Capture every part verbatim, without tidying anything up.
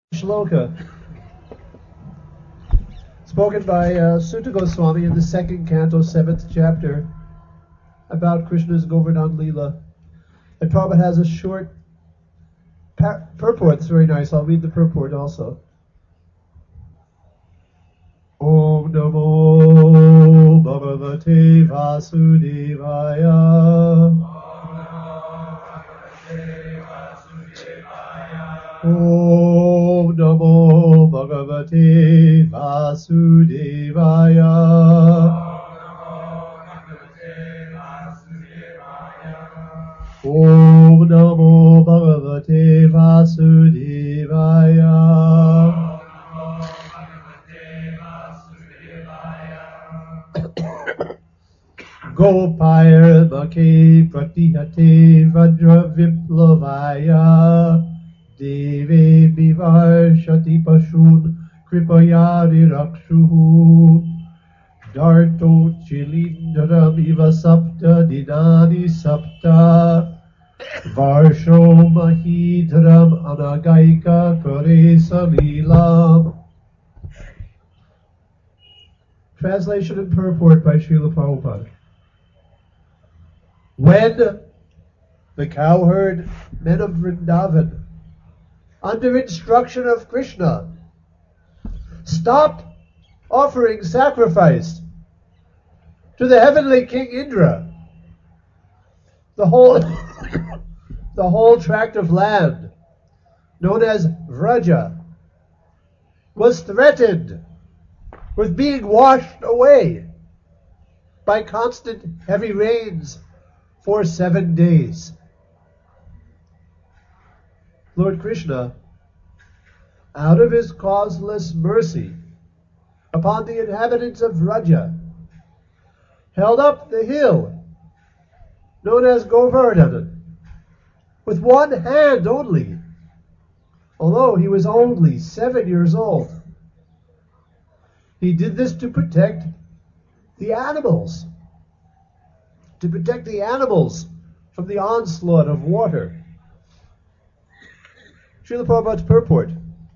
Shloka, spoken by uh, Sutta Goswami in the second canto, seventh chapter, about Krishna's Govardhan Leela. And Prabhupada has a short par- purport. It's very nice. I'll read the purport also. Om Namo Bhagavate Vasudevaya. Om Namo Bhagavate Vasudevaya. Om Namo Bhagavate Vasudevaya. Gopayar Bhake Pratihate Vajra Viplavaya. Deve Bivarshati Pashun Kripayari Rakshuhu. Darto Chilindaram Iva Sapta Dinani Sapta. Varsho Mahidram Anagaika Karesa Leelam. Translation and purport by Srila Prabhupada. When the cowherd men of Vrindavan, under instruction of Krishna, stopped offering sacrifice to the heavenly King Indra, the whole, the whole tract of land known as Vraja was threatened with being washed away by constant heavy rains for seven days. Lord Krishna, out of his causeless mercy upon the inhabitants of Vraja, held up the hill known as Govardhan with one hand only, although he was only seven years old. He did this to protect the animals, to protect the animals from the onslaught of water. Srila Prabhupada's purport.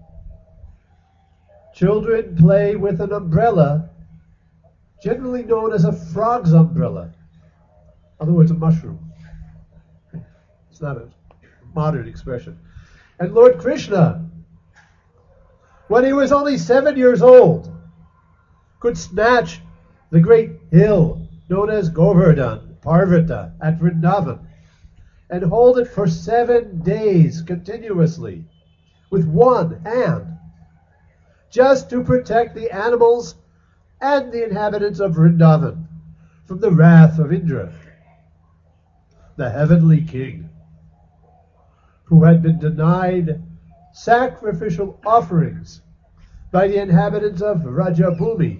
Children play with an umbrella, generally known as a frog's umbrella. In other words, a mushroom. It's not a modern expression. And Lord Krishna, when he was only seven years old, could snatch the great hill known as Govardhan, Parvata, at Vrindavan, and hold it for seven days continuously with one hand, just to protect the animals and the inhabitants of Vrindavan from the wrath of Indra, the heavenly king, who had been denied sacrificial offerings by the inhabitants of Rajabhumi.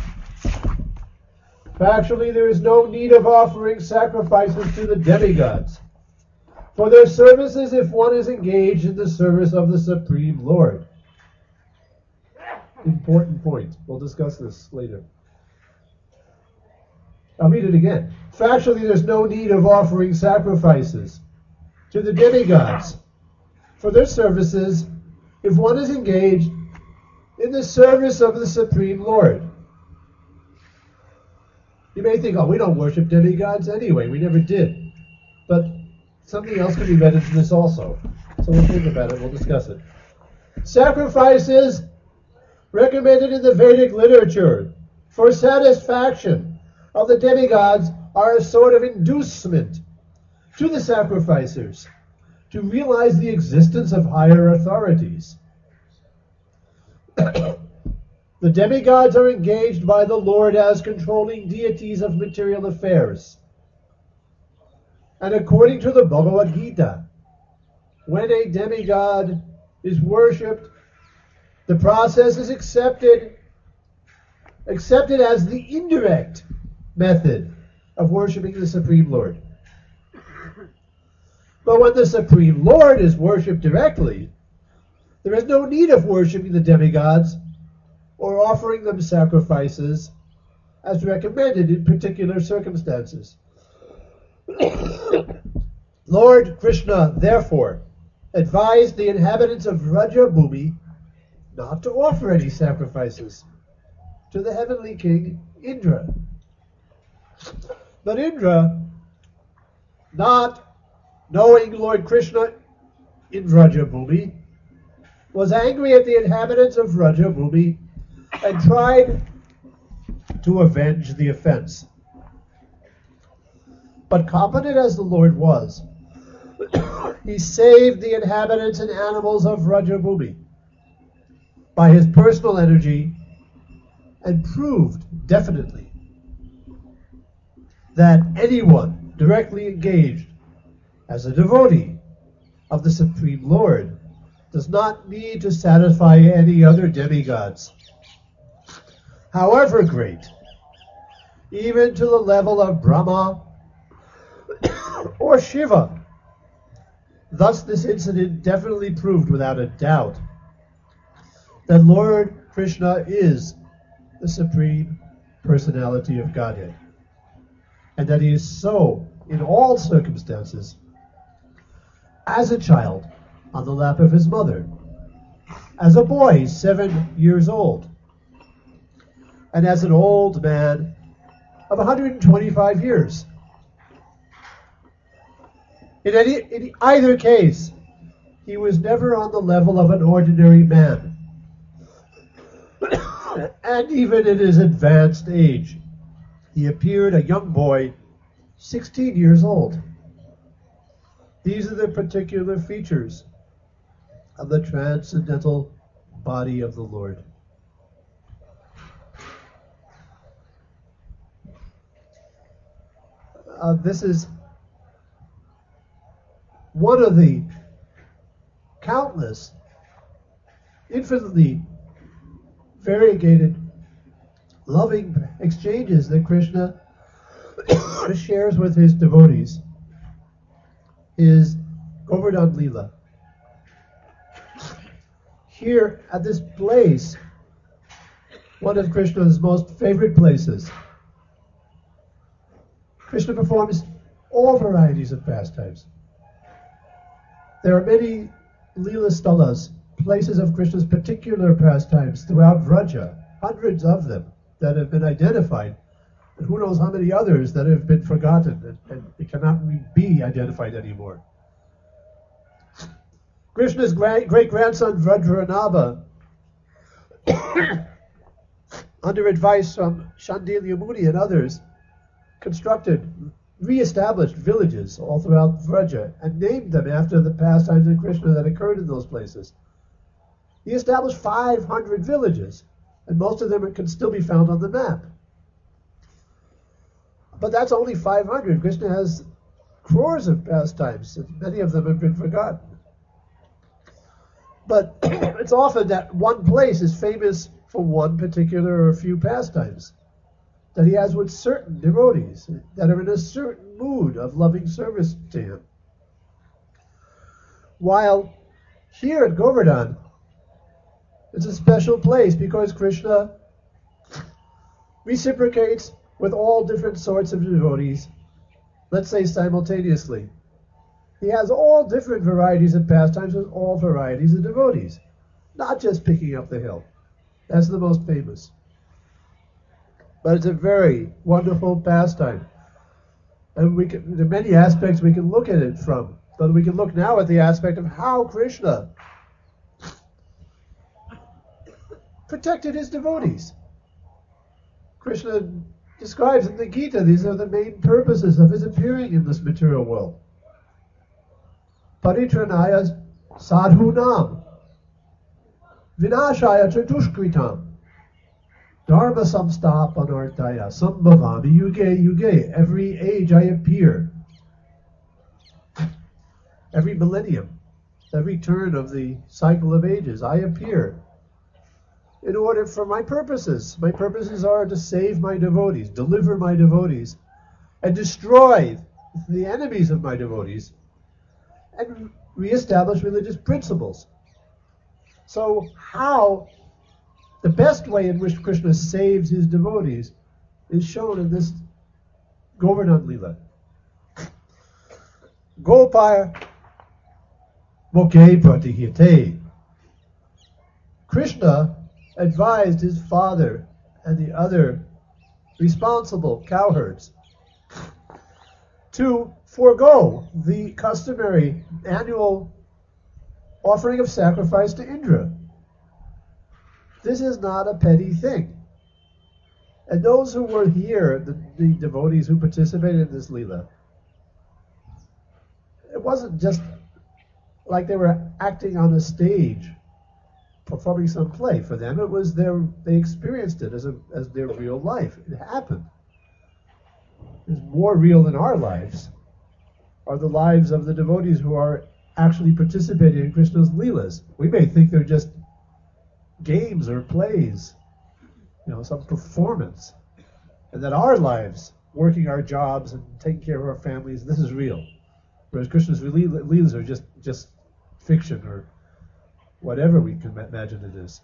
Actually, there is no need of offering sacrifices to the demigods for their services if one is engaged in the service of the Supreme Lord. Important point. We'll discuss this later. I'll read it again. Factually, there's no need of offering sacrifices to the demigods for their services if one is engaged in the service of the Supreme Lord. You may think, oh, we don't worship demigods anyway. We never did. But something else can be read into this also. So we'll think about it. We'll discuss it. Sacrifices recommended in the Vedic literature for satisfaction of the demigods are a sort of inducement to the sacrificers to realize the existence of higher authorities. The demigods are engaged by the Lord as controlling deities of material affairs. And according to the Bhagavad Gita, when a demigod is worshipped, the process is accepted, accepted as the indirect method of worshiping the Supreme Lord. But when the Supreme Lord is worshipped directly, there is no need of worshiping the demigods or offering them sacrifices as recommended in particular circumstances. Lord Krishna, therefore, advised the inhabitants of Rajabhumi not to offer any sacrifices to the heavenly king Indra. But Indra, not knowing Lord Krishna in Vrajabhumi, was angry at the inhabitants of Vrajabhumi and tried to avenge the offense. But competent as the Lord was, he saved the inhabitants and animals of Vrajabhumi by his personal energy and proved definitely that anyone directly engaged as a devotee of the Supreme Lord does not need to satisfy any other demigods, however great, even to the level of Brahma or Shiva. Thus this incident definitely proved without a doubt that Lord Krishna is the Supreme Personality of Godhead, and that he is so in all circumstances, as a child on the lap of his mother, as a boy seven years old, and as an old man of one hundred twenty-five years. In, any, in either case, he was never on the level of an ordinary man. And even in his advanced age, he appeared a young boy, sixteen years old. These are the particular features of the transcendental body of the Lord. Uh, this is one of the countless, infinitely variegated, loving exchanges that Krishna shares with his devotees, is Govardhan Leela. Here at this place, one of Krishna's most favorite places, Krishna performs all varieties of pastimes. There are many Leela Stalas, places of Krishna's particular pastimes throughout Vraja, hundreds of them that have been identified, and who knows how many others that have been forgotten and, and it cannot be identified anymore. Krishna's great grandson Vajranabha, under advice from Shandilya Muni and others, constructed, re-established villages all throughout Vraja and named them after the pastimes of Krishna that occurred in those places. He established five hundred villages, and most of them can still be found on the map. But that's only five hundred. Krishna has crores of pastimes, and many of them have been forgotten. But it's often that one place is famous for one particular or few pastimes that he has with certain devotees that are in a certain mood of loving service to him. While here at Govardhan, it's a special place because Krishna reciprocates with all different sorts of devotees, let's say simultaneously. He has all different varieties of pastimes with all varieties of devotees, not just picking up the hill. That's the most famous. But it's a very wonderful pastime. And we can, there are many aspects we can look at it from. But we can look now at the aspect of how Krishna protected his devotees. Krishna describes in the Gita, these are the main purposes of his appearing in this material world. Paritranaya sadhunam, vinashaya cha dushkritam, dharma samstapanartaya, sambhavami yuge yuge. Every age I appear. Every millennium, every turn of the cycle of ages, I appear in order for my purposes. My purposes are to save my devotees, deliver my devotees, and destroy the enemies of my devotees, and reestablish religious principles. So how, the best way in which Krishna saves his devotees is shown in this Govardhan Leela. Gopar Moke Pratihite. Krishna advised his father and the other responsible cowherds to forego the customary annual offering of sacrifice to Indra. This is not a petty thing. And those who were here, the, the devotees who participated in this Leela, it wasn't just like they were acting on a stage, performing some play. For them, it was their, they experienced it as, a, as their real life. It happened. It's more real than our lives, are the lives of the devotees who are actually participating in Krishna's Leelas. We may think they're just games or plays, you know, some performance, and that our lives, working our jobs and taking care of our families, this is real. Whereas Krishna's Leelas are just, just fiction or whatever we can imagine it is.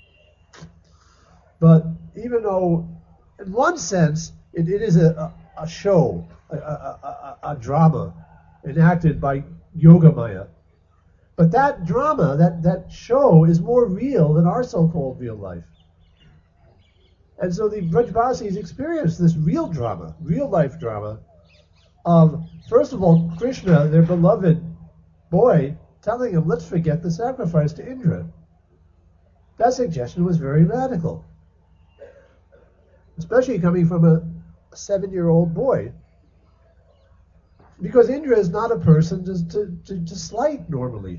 But even though, in one sense, it, it is a, a, a show, a, a, a, a drama enacted by Yogamaya, but that drama, that, that show is more real than our so-called real life. And so the Brajbasis experienced this real drama, real life drama, of, first of all, Krishna, their beloved boy, telling them, let's forget the sacrifice to Indra. That suggestion was very radical, especially coming from a, a seven-year-old boy. Because Indra is not a person to, to, to, to slight normally.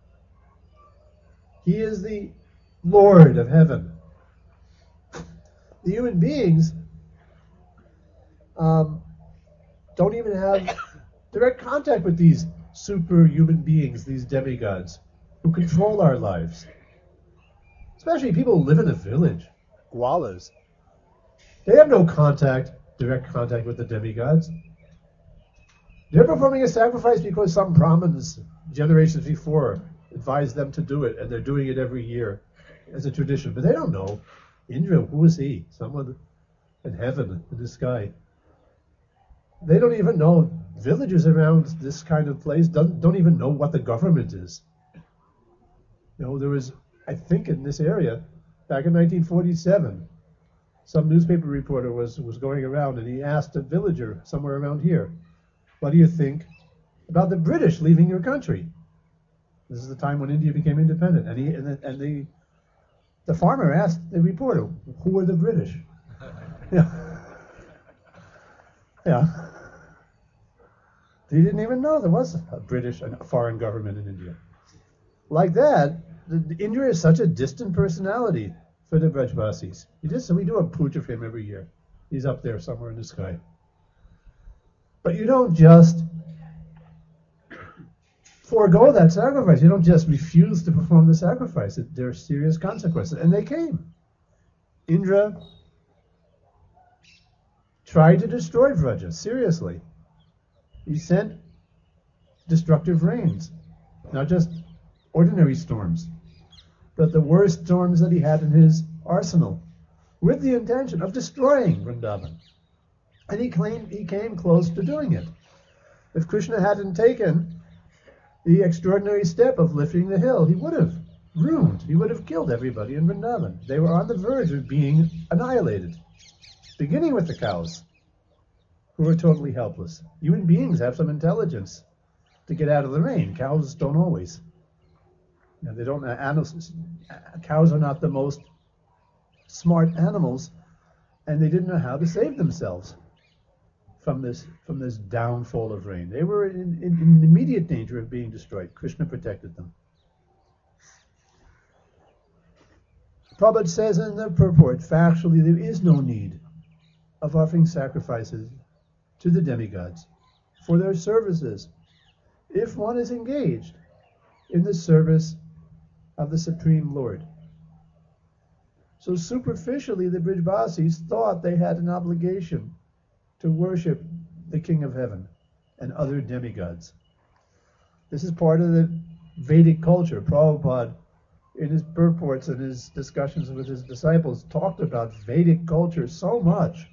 He is the Lord of heaven. The human beings um, don't even have direct contact with these superhuman beings, these demigods, who control our lives. Especially people who live in a village, Gwalas. They have no contact, direct contact with the demigods. They're performing a sacrifice because some Brahmins generations before advised them to do it, and they're doing it every year as a tradition. But they don't know. Indra, who is he? Someone in heaven, in the sky. They don't even know. Villagers around this kind of place don't, don't even know what the government is. You know, there was, I think in this area, back in nineteen forty-seven, some newspaper reporter was, was going around and he asked a villager somewhere around here, what do you think about the British leaving your country? This is the time when India became independent. And, he, and, the, and the, the farmer asked the reporter, who are the British? Yeah. Yeah. He didn't even know there was a British, a foreign government in India. Like that, the, Indra is such a distant personality for the Brajbasis. He just, so we do a puja for him every year. He's up there somewhere in the sky. But you don't just forego that sacrifice. You don't just refuse to perform the sacrifice. It, there are serious consequences. And they came. Indra tried to destroy Vraja, seriously. He sent destructive rains, not just ordinary storms, but the worst storms that he had in his arsenal, with the intention of destroying Vrindavan. And he claimed he came close to doing it. If Krishna hadn't taken the extraordinary step of lifting the hill, he would have ruined, he would have killed everybody in Vrindavan. They were on the verge of being annihilated, beginning with the cows, who were totally helpless. Human beings have some intelligence to get out of the rain. Cows don't always. You know, they don't. Uh, animals, cows are not the most smart animals, and they didn't know how to save themselves from this from this downfall of rain. They were in, in, in immediate danger of being destroyed. Krishna protected them. Prabhupada says in the purport, factually, there is no need of offering sacrifices to the demigods for their services if one is engaged in the service of the Supreme Lord. So superficially, the Brajbasis thought they had an obligation to worship the King of Heaven and other demigods. This is part of the Vedic culture. Prabhupada, in his purports and his discussions with his disciples, talked about Vedic culture so much.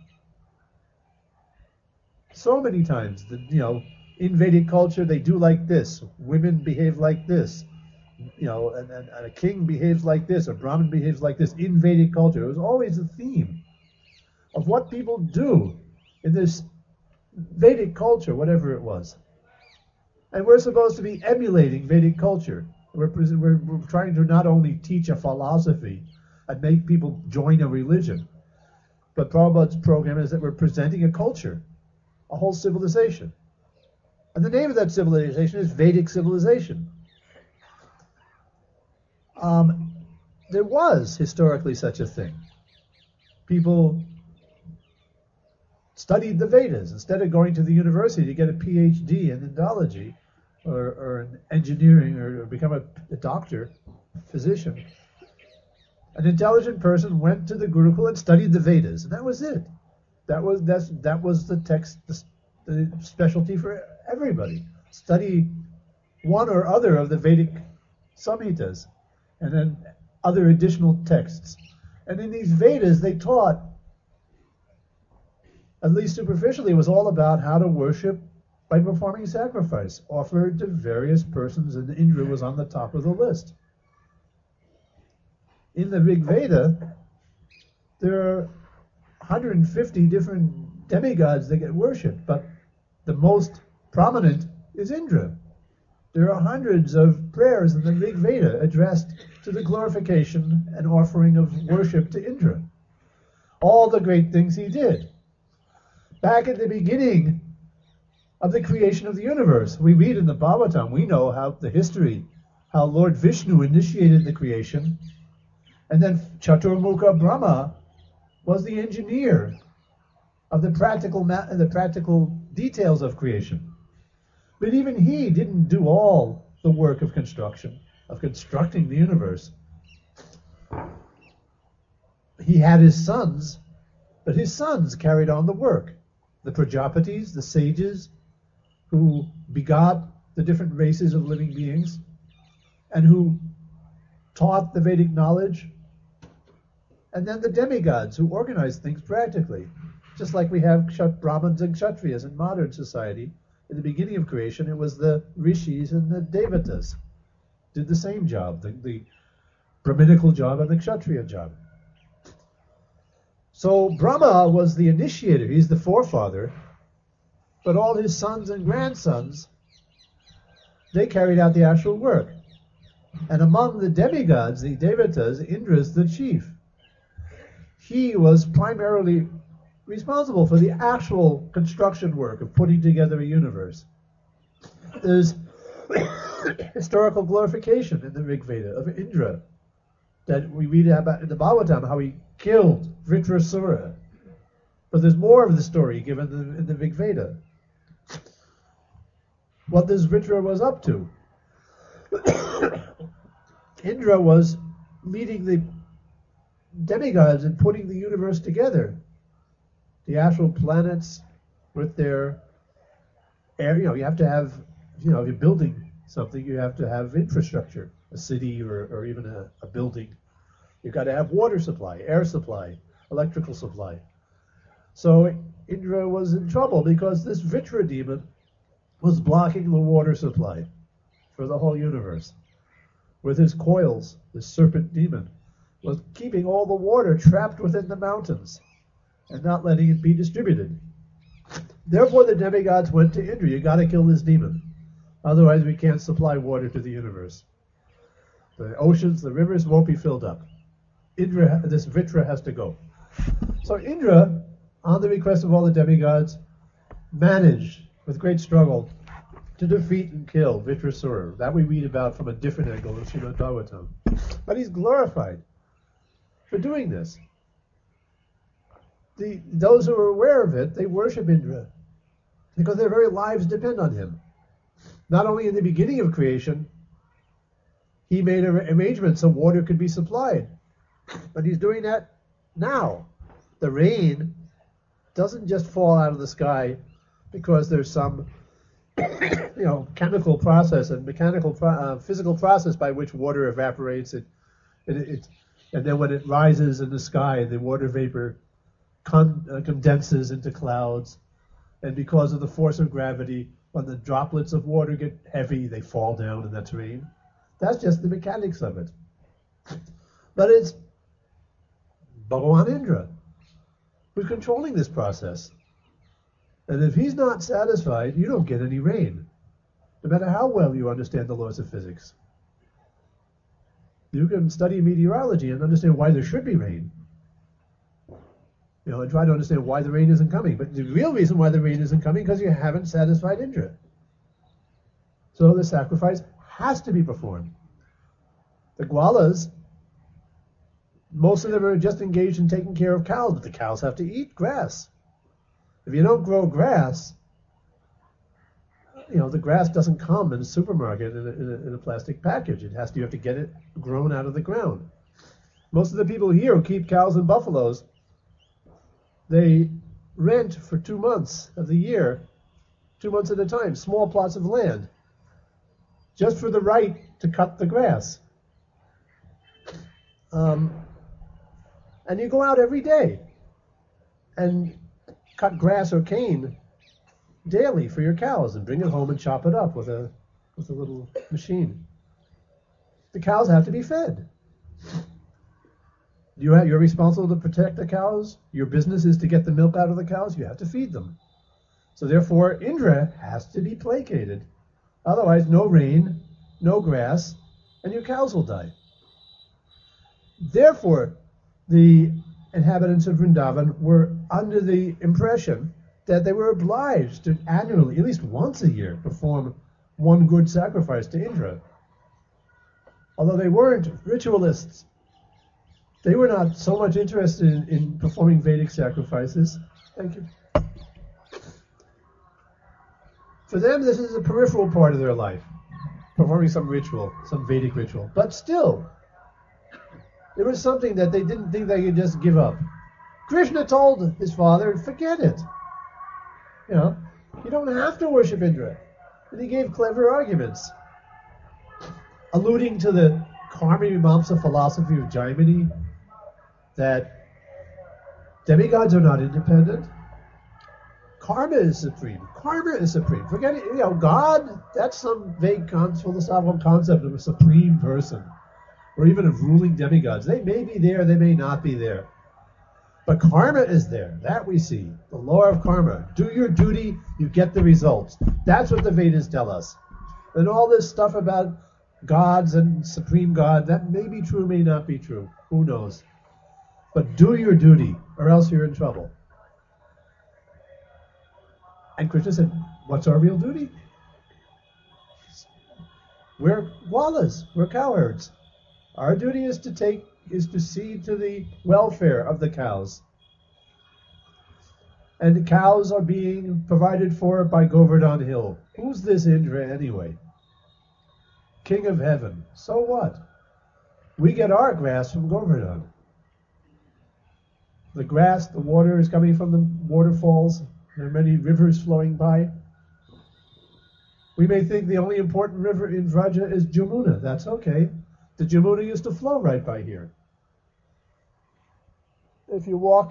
So many times, that, you know, in Vedic culture, they do like this. Women behave like this. you know, and, and, and a king behaves like this, a Brahmin behaves like this in Vedic culture. It was always a theme of what people do in this Vedic culture, whatever it was. And we're supposed to be emulating Vedic culture. We're, we're, we're trying to not only teach a philosophy and make people join a religion, but Prabhupada's program is that we're presenting a culture, a whole civilization. And the name of that civilization is Vedic civilization. Um, there was historically such a thing. People studied the Vedas instead of going to the university to get a P H D in Indology or, or in engineering or, or become a, a doctor, physician. An intelligent person went to the Gurukul and studied the Vedas, and that was it. That was that's, that was the text, the, the specialty for everybody. Study one or other of the Vedic Samhitas, and then other additional texts. And in these Vedas, they taught, at least superficially, it was all about how to worship by performing sacrifice, offered to various persons, and Indra was on the top of the list. In the Rig Veda, there are one hundred fifty different demigods that get worshipped, but the most prominent is Indra. There are hundreds of prayers in the Rig Veda addressed to the glorification and offering of worship to Indra. All the great things he did. Back at the beginning of the creation of the universe, we read in the Bhagavatam, we know how the history, how Lord Vishnu initiated the creation, and then Chaturmukha Brahma was the engineer of the practical ma- the practical details of creation. But even he didn't do all the work of construction, of constructing the universe. He had his sons, but his sons carried on the work. The Prajapatis, the sages, who begot the different races of living beings, and who taught the Vedic knowledge, and then the demigods who organized things practically. Just like we have Brahmins and Kshatriyas in modern society. In the beginning of creation, it was the rishis and the devatas did the same job, the, the Brahminical job and the Kshatriya job. So Brahma was the initiator, he's the forefather, but all his sons and grandsons, they carried out the actual work. And among the demigods, the devatas, Indra's the chief. He was primarily responsible for the actual construction work of putting together a universe. There's historical glorification in the Rig Veda of Indra that we read about in the Bhagavatam, how he killed Vritrasura. But there's more of the story given in the, in the Rig Veda. What this Vritra was up to. Indra was leading the demigods and putting the universe together. The actual planets with their air, you know, you have to have, you know, if you're building something, you have to have infrastructure, a city or, or even a, a building. You've got to have water supply, air supply, electrical supply. So Indra was in trouble because this Vritra demon was blocking the water supply for the whole universe. With his coils, the serpent demon was keeping all the water trapped within the mountains and not letting it be distributed. Therefore the demigods went to Indra, you got to kill this demon. Otherwise we can't supply water to the universe. The oceans, the rivers won't be filled up. Indra, this Vritra has to go. So Indra, on the request of all the demigods, managed, with great struggle, to defeat and kill Vritrasura. That we read about from a different angle in Srimad Bhagavatam. But he's glorified for doing this. The, those who are aware of it, they worship Indra because their very lives depend on him. Not only in the beginning of creation, he made arrangements so water could be supplied, but he's doing that now. The rain doesn't just fall out of the sky because there's some you know, chemical process and mechanical, pro- uh, physical process by which water evaporates. It, it, it, and then when it rises in the sky, the water vapor con- uh, condenses into clouds. And because of the force of gravity, when the droplets of water get heavy, they fall down, and that's rain. That's just the mechanics of it. But it's Bhagawan Indra who's controlling this process. And if he's not satisfied, you don't get any rain, no matter how well you understand the laws of physics. You can study meteorology and understand why there should be rain. You know, and try to understand why the rain isn't coming. But the real reason why the rain isn't coming is because you haven't satisfied Indra. So the sacrifice has to be performed. The Gwalas, most of them are just engaged in taking care of cows, but the cows have to eat grass. If you don't grow grass, you know, the grass doesn't come in a supermarket in a, in a, in a plastic package. It has to, you have to get it grown out of the ground. Most of the people here who keep cows and buffaloes, they rent for two months of the year, two months at a time, small plots of land, just for the right to cut the grass. Um, and you go out every day and cut grass or cane daily for your cows and bring it home and chop it up with a with a little machine. The cows have to be fed. You have, you're responsible to protect the cows. Your business is to get the milk out of the cows. You have to feed them. So therefore, Indra has to be placated. Otherwise, no rain, no grass, and your cows will die. Therefore, the inhabitants of Vrindavan were under the impression that they were obliged to annually, at least once a year, perform one good sacrifice to Indra. Although they weren't ritualists, they were not so much interested in, in performing Vedic sacrifices. Thank you. For them, this is a peripheral part of their life, performing some ritual, some Vedic ritual. But still, it was something that they didn't think they could just give up. Krishna told his father, forget it. You know, you don't have to worship Indra. And he gave clever arguments, alluding to the Karma Mimamsa philosophy of Jaimini, that demigods are not independent. Karma is supreme. Karma is supreme. Forget it, you know, God, that's some vague con- philosophical concept of a supreme person, or even of ruling demigods. They may be there, they may not be there. But karma is there. That we see. The law of karma. Do your duty, you get the results. That's what the Vedas tell us. And all this stuff about gods and supreme God, that may be true, may not be true. Who knows? But do your duty, or else you're in trouble. And Krishna said, what's our real duty? We're Gwalas, we're cowherds. Our duty is to take, is to see to the welfare of the cows. And the cows are being provided for by Govardhan Hill. Who's this Indra anyway? King of heaven. So what? We get our grass from Govardhan. The grass, the water is coming from the waterfalls. There are many rivers flowing by. We may think the only important river in Vraja is Jamuna. That's okay. The Jamuna used to flow right by here. If you walk,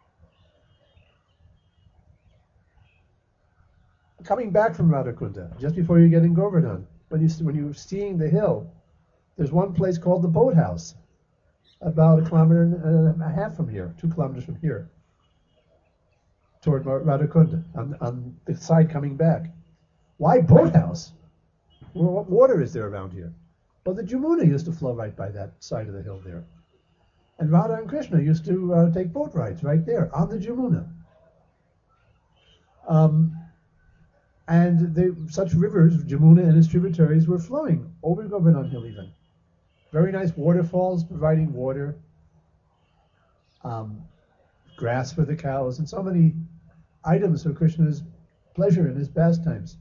coming back from Radhakunda, just before you get in Govardhan, when, you, when you're seeing the hill, there's one place called the Boathouse, about a kilometer and a half from here, two kilometers from here, toward Radhakunda, on, on the side coming back. Why Boathouse? Well, what water is there around here? Well, the Jamuna used to flow right by that side of the hill there. And Radha and Krishna used to uh, take boat rides right there on the Jamuna. Um, and they, such rivers, Jamuna and its tributaries, were flowing over Govardhan Hill even. Very nice waterfalls providing water, um, grass for the cows, and so many items for Krishna's pleasure and his pastimes.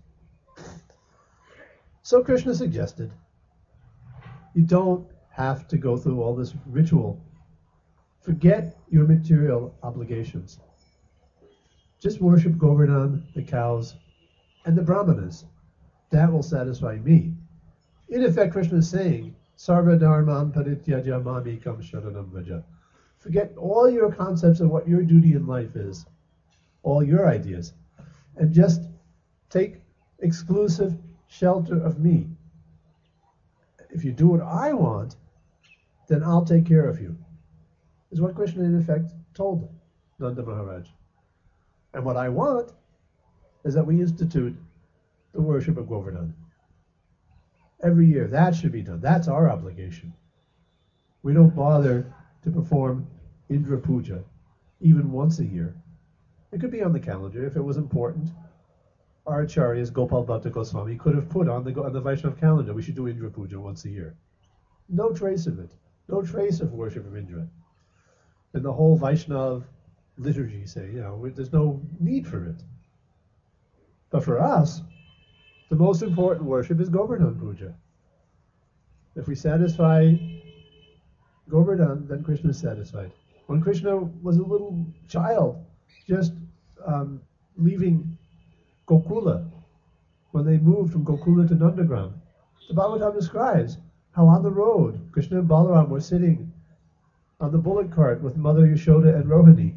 So Krishna suggested, you don't have to go through all this ritual. Forget your material obligations. Just worship Govardhan, the cows, and the brahmanas. That will satisfy me. In effect, Krishna is saying, Sarva dharman parityaja mamikam sharanam vraja. Forget all your concepts of what your duty in life is, all your ideas, and just take exclusive shelter of me. if you do what I want, then I'll take care of you, is what Krishna in effect told Nanda Maharaj. And what I want is that we institute the worship of Govardhan. Every year, that should be done. That's our obligation. We don't bother to perform Indra Puja even once a year. It could be on the calendar if it was important. Our acharyas, Gopal Bhatta Goswami, could have put on the, on the Vaishnava calendar, we should do Indra Puja once a year. No trace of it. No trace of worship of Indra. And the whole Vaishnava liturgy say, you know, there's no need for it. But for us, the most important worship is Govardhan Puja. If we satisfy Govardhan, then Krishna is satisfied. When Krishna was a little child, just um, leaving Gokula, when they moved from Gokula to Nandagram, the Bhagavatam describes how on the road, Krishna and Balaram were sitting on the bullock cart with Mother Yashoda and Rohini.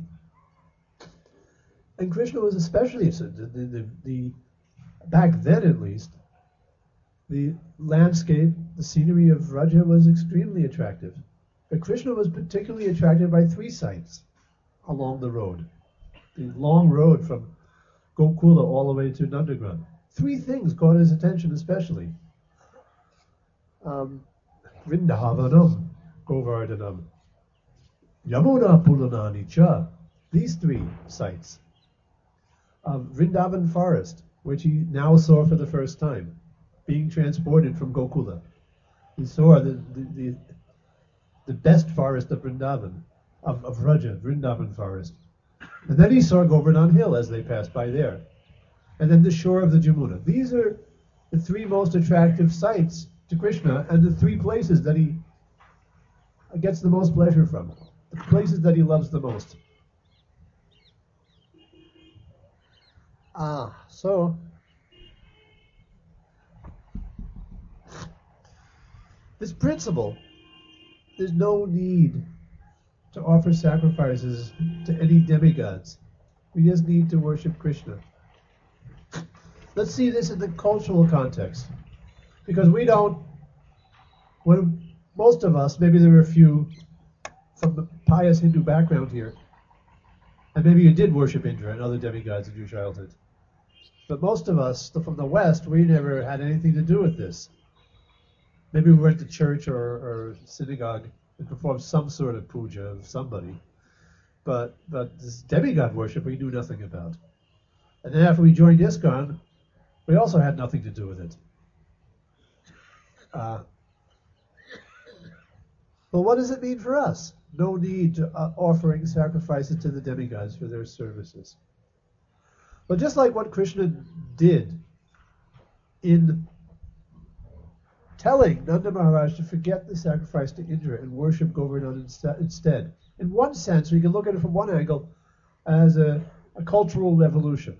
And Krishna was especially, the, the, the, the back then at least, the landscape, the scenery of Vraja was extremely attractive. But Krishna was particularly attracted by three sights along the road. The long road from Gokula all the way to Nandagram. Three things caught his attention especially. Um, Vrindavanam, Govardhanam, Yamuna Pulanani Cha. These three sights. Um, Vrindavan forest, which he now saw for the first time, being transported from Gokula. He saw the the, the, the best forest of Vrindavan, of, of Vraja, Vrindavan forest. And then he saw Govardhan Hill as they passed by there. And then the shore of the Jamuna. These are the three most attractive sights to Krishna and the three places that he gets the most pleasure from. The places that he loves the most. Ah, so this principle, there's no need to offer sacrifices to any demigods. We just need to worship Krishna. Let's see this in the cultural context. Because we don't, when most of us, maybe there are a few from the pious Hindu background here, and maybe you did worship Indra and other demigods in your childhood. But most of us from the West, we never had anything to do with this. Maybe we went to church or, or synagogue and performed some sort of puja of somebody. But but this demigod worship we knew nothing about. And then after we joined ISKCON, we also had nothing to do with it. Uh, well, what does it mean for us? No need to uh, offering sacrifices to the demigods for their services. But just like what Krishna did in telling Nanda Maharaj to forget the sacrifice to Indra and worship Govardhan insta- instead. In one sense, we can look at it from one angle as a, a cultural revolution.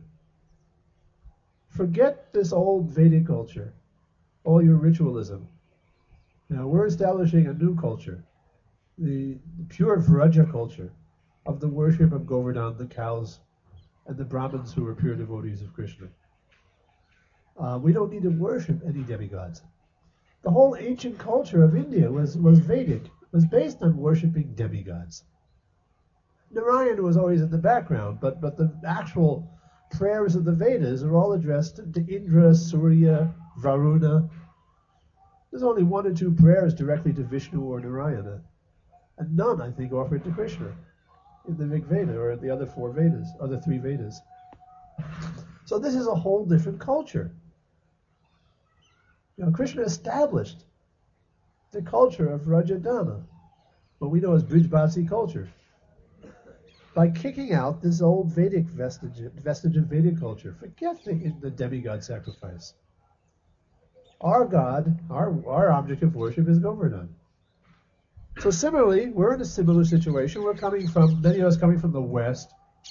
Forget this old Vedic culture, all your ritualism. Now we're establishing a new culture, the, the pure Vraja culture of the worship of Govardhan, the cows, and the Brahmins who are pure devotees of Krishna. Uh, we don't need to worship any demigods. The whole ancient culture of India was, was Vedic, was based on worshipping demigods. Narayana was always in the background, but, but the actual prayers of the Vedas are all addressed to Indra, Surya, Varuna. There's only one or two prayers directly to Vishnu or Narayana, and none, I think, offered to Krishna in the Rig Veda or the other four Vedas, other three Vedas. So this is a whole different culture. You know, Krishna established the culture of Rajadana, what we know as Brijbhasi culture, by kicking out this old Vedic vestige, vestige of Vedic culture. Forget the, the demigod sacrifice. Our God, our, our object of worship is Govardhan. So similarly, we're in a similar situation. We're coming from, many of us coming from the West,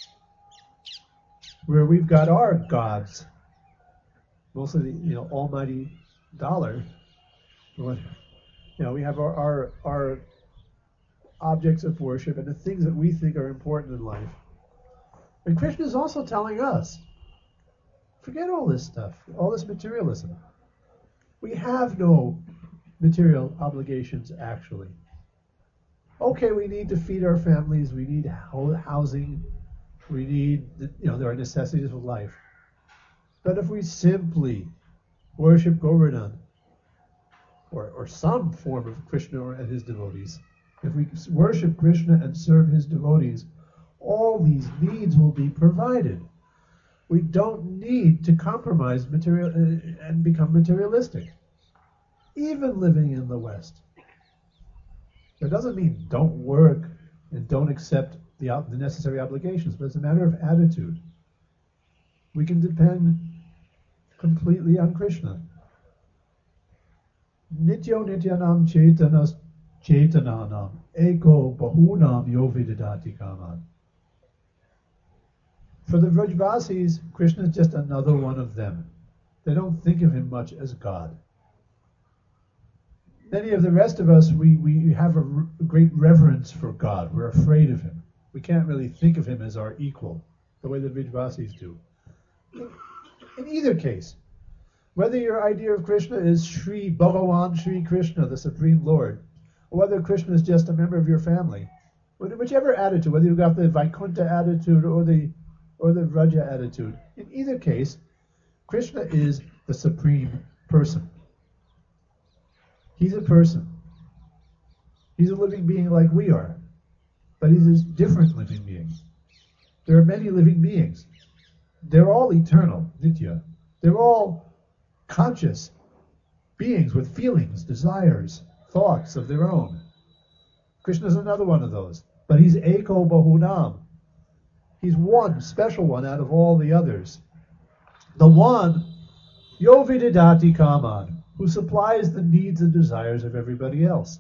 where we've got our gods, mostly the you know almighty dollar. You know, we have our, our our objects of worship and the things that we think are important in life. And Krishna is also telling us, forget all this stuff, all this materialism. We have no material obligations actually. Okay, we need to feed our families, we need housing, we need, you know, there are necessities of life. But if we simply worship Govardhan, or, or some form of Krishna and his devotees, if we worship Krishna and serve his devotees, all these needs will be provided. We don't need to compromise material uh, and become materialistic, even living in the West. That doesn't mean don't work and don't accept the, the necessary obligations, but it's a matter of attitude. We can depend completely on Krishna. Nityo nityanam chetanas chetananam eko bahunam yovidadati kaman. For the Vrajvasis, Krishna is just another one of them. They don't think of him much as God. Many of the rest of us, we, we have a r- great reverence for God. We're afraid of him. We can't really think of him as our equal, the way the Vrajvasis do. In, in either case, whether your idea of Krishna is Sri Bhagavan Sri Krishna, the Supreme Lord, or whether Krishna is just a member of your family, whichever attitude, whether you've got the Vaikuntha attitude or the or the Vraja attitude, in either case, Krishna is the Supreme Person. He's a person. He's a living being like we are, but he's a different living being. There are many living beings. They're all eternal, Nitya. They're all conscious beings with feelings, desires, thoughts of their own. Krishna's another one of those, but he's Eko Bahunam. He's one special one out of all the others. The one, Yovidadati Kaman, who supplies the needs and desires of everybody else.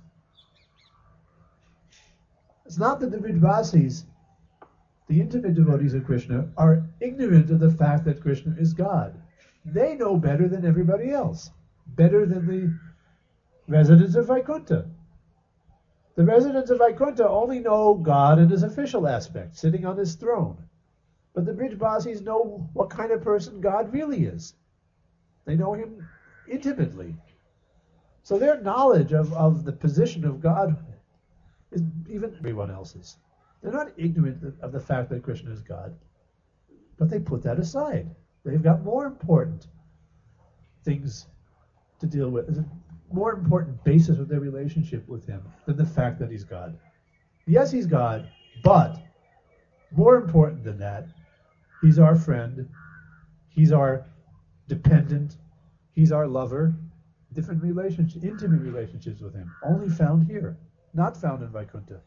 It's not that the Vrajvasis, the intimate devotees of Krishna, are ignorant of the fact that Krishna is God. They know better than everybody else, better than the residents of Vaikuntha. The residents of Vaikuntha only know God in his official aspect, sitting on his throne. But the Vrajvasis know what kind of person God really is. They know him intimately. So their knowledge of, of the position of God is even everyone else's. They're not ignorant of the fact that Krishna is God, but they put that aside. They've got more important things to deal with. There's a more important basis of their relationship with him than the fact that he's God. Yes, he's God, but more important than that, he's our friend, he's our dependent, he's our lover. Different relationships, intimate relationships with him, only found here, not found in Vaikuntha.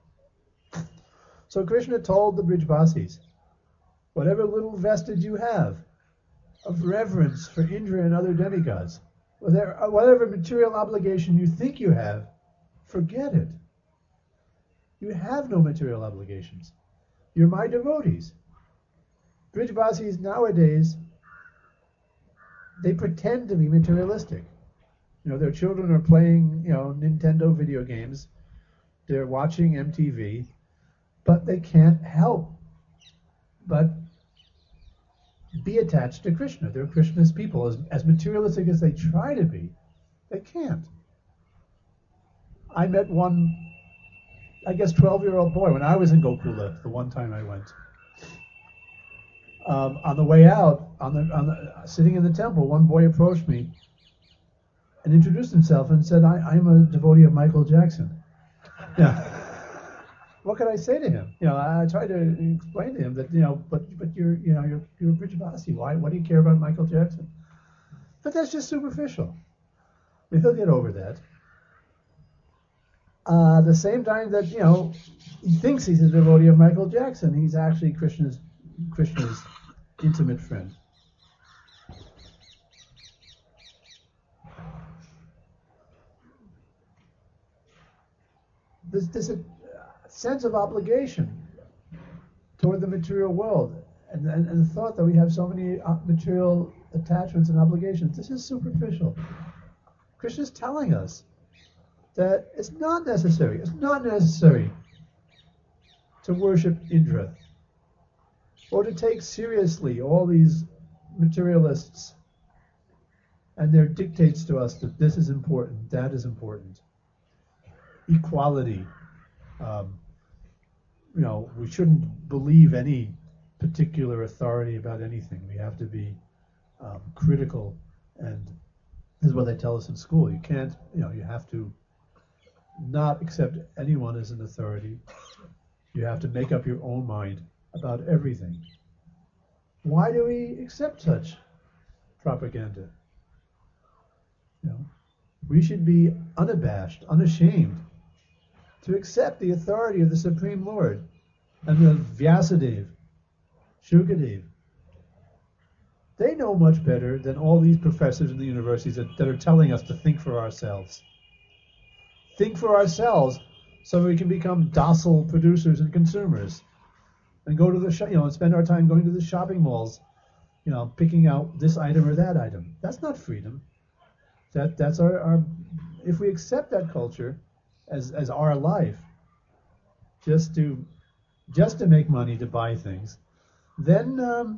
So Krishna told the Vrajvasis, whatever little vestige you have of reverence for Indra and other demigods, whatever material obligation you think you have, forget it. You have no material obligations. You're my devotees. Vrajvasis nowadays, they pretend to be materialistic. You know, their children are playing, you know, Nintendo video games. They're watching M T V, but they can't help but be attached to Krishna. They're Krishna's people. As, as materialistic as they try to be, they can't. I met one, I guess, twelve-year-old boy when I was in Gokula, the one time I went. Um, on the way out, on the, on the sitting in the temple, one boy approached me and introduced himself and said, I, I'm a devotee of Michael Jackson. Yeah. What could I say to him? You know, I tried to explain to him that, you know, but but you're, you know, you're you're a Vrajvasi. Why? What do you care about Michael Jackson? But that's just superficial. I mean, he'll get over that. Uh, the same time that, you know, he thinks he's a devotee of Michael Jackson, he's actually Krishna's Krishna's intimate friend. There's, there's a sense of obligation toward the material world, and, and, and the thought that we have so many material attachments and obligations. This is superficial. Krishna's telling us that it's not necessary. It's not necessary to worship Indra or to take seriously all these materialists. And there dictates to us that this is important, that is important. Equality. Um, you know, we shouldn't believe any particular authority about anything. We have to be um, critical, and this is what they tell us in school. You can't, you know, you have to not accept anyone as an authority. You have to make up your own mind about everything. Why do we accept such propaganda? You know, we should be unabashed, unashamed to accept the authority of the Supreme Lord and the Vyasadeva, Shukadev. They know much better than all these professors in the universities that, that are telling us to think for ourselves. Think for ourselves so we can become docile producers and consumers and go to the shop, you know, and spend our time going to the shopping malls, you know, picking out this item or that item. That's not freedom. That that's our, our if we accept that culture as as our life, just to just to make money to buy things, then um,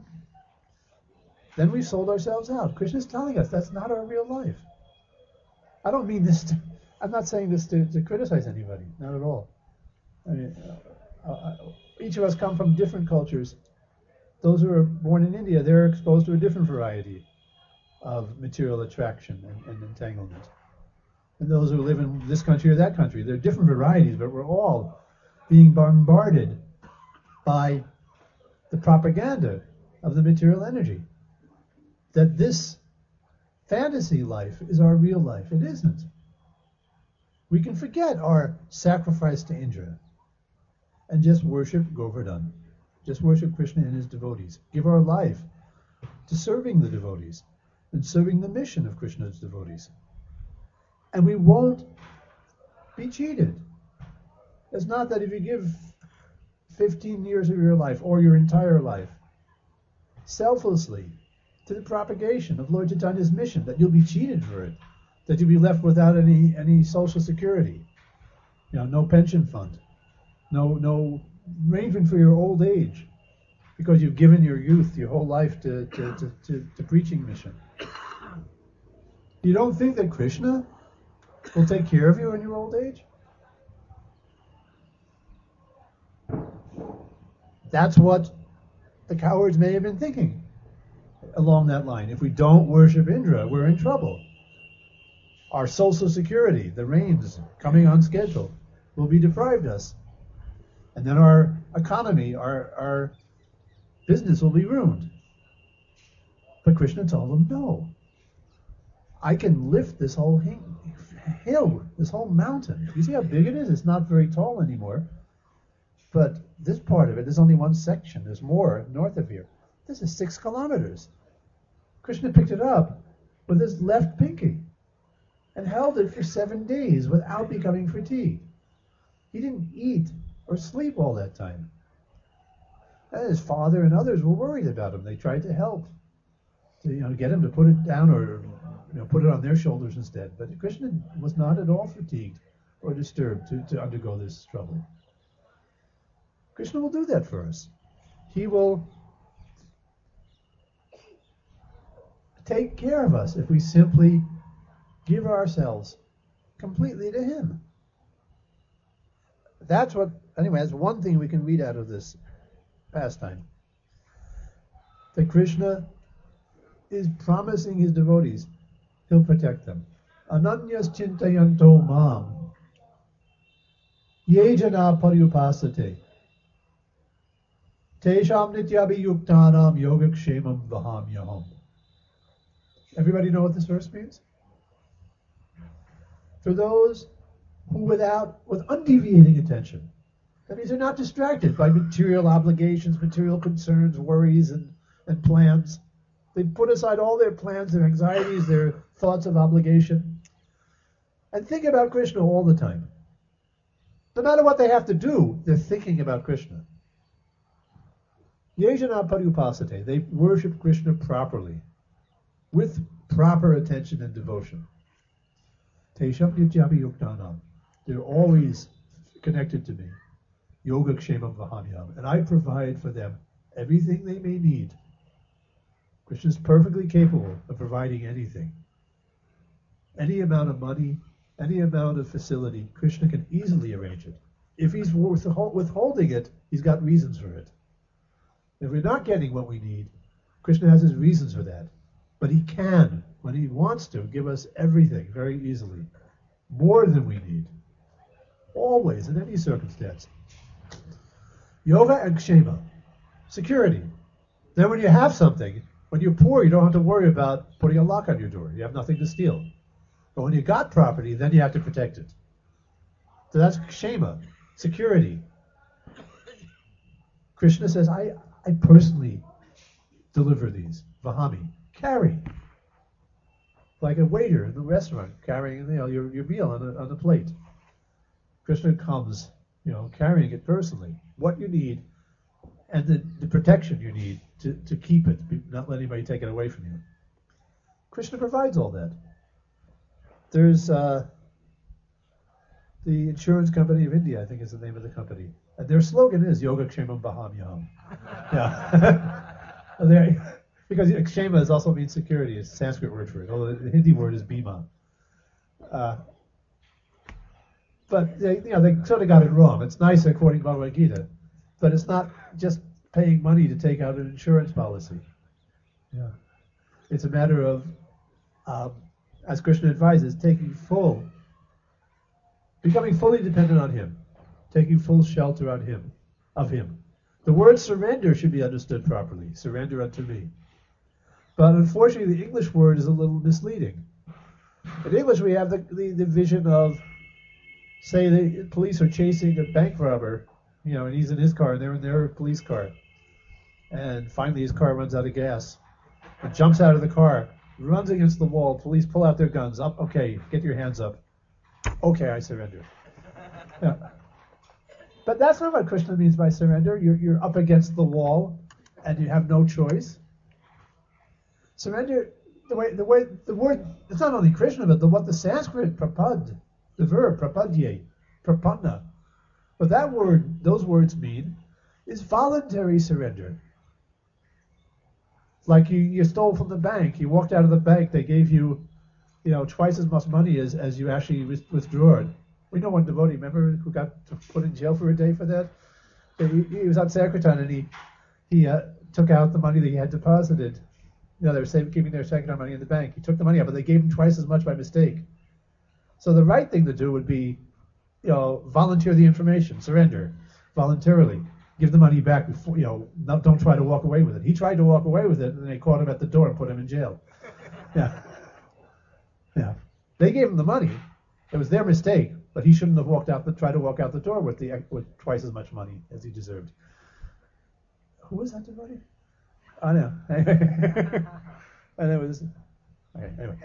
then we've sold ourselves out. Krishna's telling us that's not our real life. I don't mean this to, I'm not saying this to, to criticize anybody, not at all. I mean, uh, uh, each of us come from different cultures. Those who are born in India, they're exposed to a different variety of material attraction and, and entanglement. And those who live in this country or that country, there are different varieties, but we're all being bombarded by the propaganda of the material energy. That this fantasy life is our real life. It isn't. We can forget our sacrifice to Indra and just worship Govardhan. Just worship Krishna and his devotees. Give our life to serving the devotees and serving the mission of Krishna's devotees. And we won't be cheated. It's not that if you give fifteen years of your life or your entire life selflessly to the propagation of Lord Chaitanya's mission, that you'll be cheated for it, that you'll be left without any, any social security, you know, no pension fund, no no arrangement for your old age, because you've given your youth, your whole life to, to, to, to, to preaching mission. You don't think that Krishna will take care of you in your old age? That's what the cowards may have been thinking along that line. If we don't worship Indra, we're in trouble. Our social security, the rains coming on schedule, will be deprived us. And then our economy, our, our business will be ruined. But Krishna told them, no. I can lift this whole hill, this whole mountain. You see how big it is? It's not very tall anymore. But this part of it, there's only one section. There's more north of here. This is six kilometers. Krishna picked it up with his left pinky and held it for seven days without becoming fatigued. He didn't eat or sleep all that time. And his father and others were worried about him. They tried to help, to, you know, get him to put it down or, you know, put it on their shoulders instead. But Krishna was not at all fatigued or disturbed to, to undergo this trouble. Krishna will do that for us. He will take care of us if we simply give ourselves completely to him. That's what, anyway, that's one thing we can read out of this pastime. That Krishna is promising his devotees he'll protect them. Ananyas chintayanto mam ye jana paryupasate tesham nityabhiyuktanam yogakshemam vahamyaham. Everybody know what this verse means? For those who without, with undeviating attention, that means they're not distracted by material obligations, material concerns, worries, and, and plans. They put aside all their plans, their anxieties, their thoughts of obligation, and think about Krishna all the time. No matter what they have to do, they're thinking about Krishna. Yejana paryupasate, they worship Krishna properly, with proper attention and devotion. Tesham nityabhiyuktanam, they're always connected to me. Yogakshemam vahamyam, and I provide for them everything they may need. Krishna is perfectly capable of providing anything. Any amount of money, any amount of facility, Krishna can easily arrange it. If he's withholding it, he's got reasons for it. If we're not getting what we need, Krishna has his reasons for that. But he can, when he wants to, give us everything very easily. More than we need. Always, in any circumstance. Yoga and Kshema. Security. Then when you have something, when you're poor, you don't have to worry about putting a lock on your door. You have nothing to steal. But when you got property, then you have to protect it. So that's Kshema, security. Krishna says, I, I personally deliver these. Vahami. Carry. Like a waiter in the restaurant carrying you know, your, your meal on a, on a plate. Krishna comes, you know, carrying it personally. What you need and the, the protection you need to, to keep it, not let anybody take it away from you. Krishna provides all that. There's uh, the insurance company of India, I think is the name of the company. And their slogan is Yoga Kshemam Bahamyam. Yeah. Because Kshema is also means security. It's a Sanskrit word for it, although the Hindi word is Bhima. Uh, but they, you know, they sort of got it wrong. It's nice according to Bhagavad Gita, but it's not just paying money to take out an insurance policy. Yeah. It's a matter of, um, as Krishna advises, taking full, becoming fully dependent on him, taking full shelter on him, of him. The word surrender should be understood properly. Surrender unto me. But unfortunately, the English word is a little misleading. In English, we have the, the, the vision of, say, the police are chasing a bank robber, you know, and he's in his car, and they're in their police car. And finally, his car runs out of gas. He jumps out of the car, runs against the wall. Police pull out their guns. Up, okay, get your hands up. Okay, I surrender. Yeah. But that's not what Krishna means by surrender. You're, you're up against the wall, and you have no choice. Surrender, the way the way the word, it's not only Krishna, but the what the Sanskrit prapad, the verb prapadye, prapanna, what that word, those words mean, is voluntary surrender. Like you, you stole from the bank, you walked out of the bank, they gave you, you know, twice as much money as, as you actually withdrew it. We know one devotee, remember, who got put in jail for a day for that? He, he was on Sankirtan and he he uh, took out the money that he had deposited. You know, they were saving, keeping their Sankirtan money in the bank. He took the money out, but they gave him twice as much by mistake. So the right thing to do would be, you know, volunteer the information, surrender voluntarily, give the money back before, you know, not, don't try to walk away with it. He tried to walk away with it, and they caught him at the door and put him in jail. Yeah, yeah. They gave him the money. It was their mistake, but he shouldn't have walked out, the, tried to walk out the door with the with twice as much money as he deserved. Who was that devotee? I know. And it was okay. Anyway,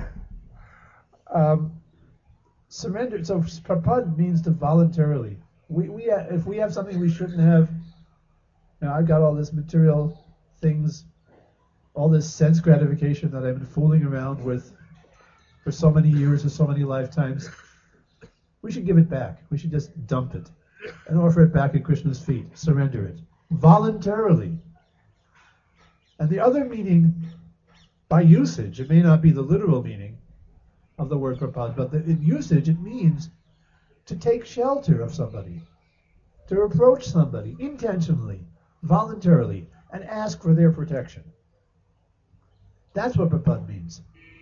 um, surrender. So prapad means to voluntarily. We we uh, if we have something we shouldn't have. You know, I've got all this material things, all this sense gratification that I've been fooling around with for so many years or so many lifetimes. We should give it back. We should just dump it and offer it back at Krishna's feet. Surrender it voluntarily. And the other meaning, by usage, it may not be the literal meaning of the word prapad, but the, in usage it means to take shelter of somebody, to approach somebody intentionally, voluntarily, and ask for their protection. That's what prapad means.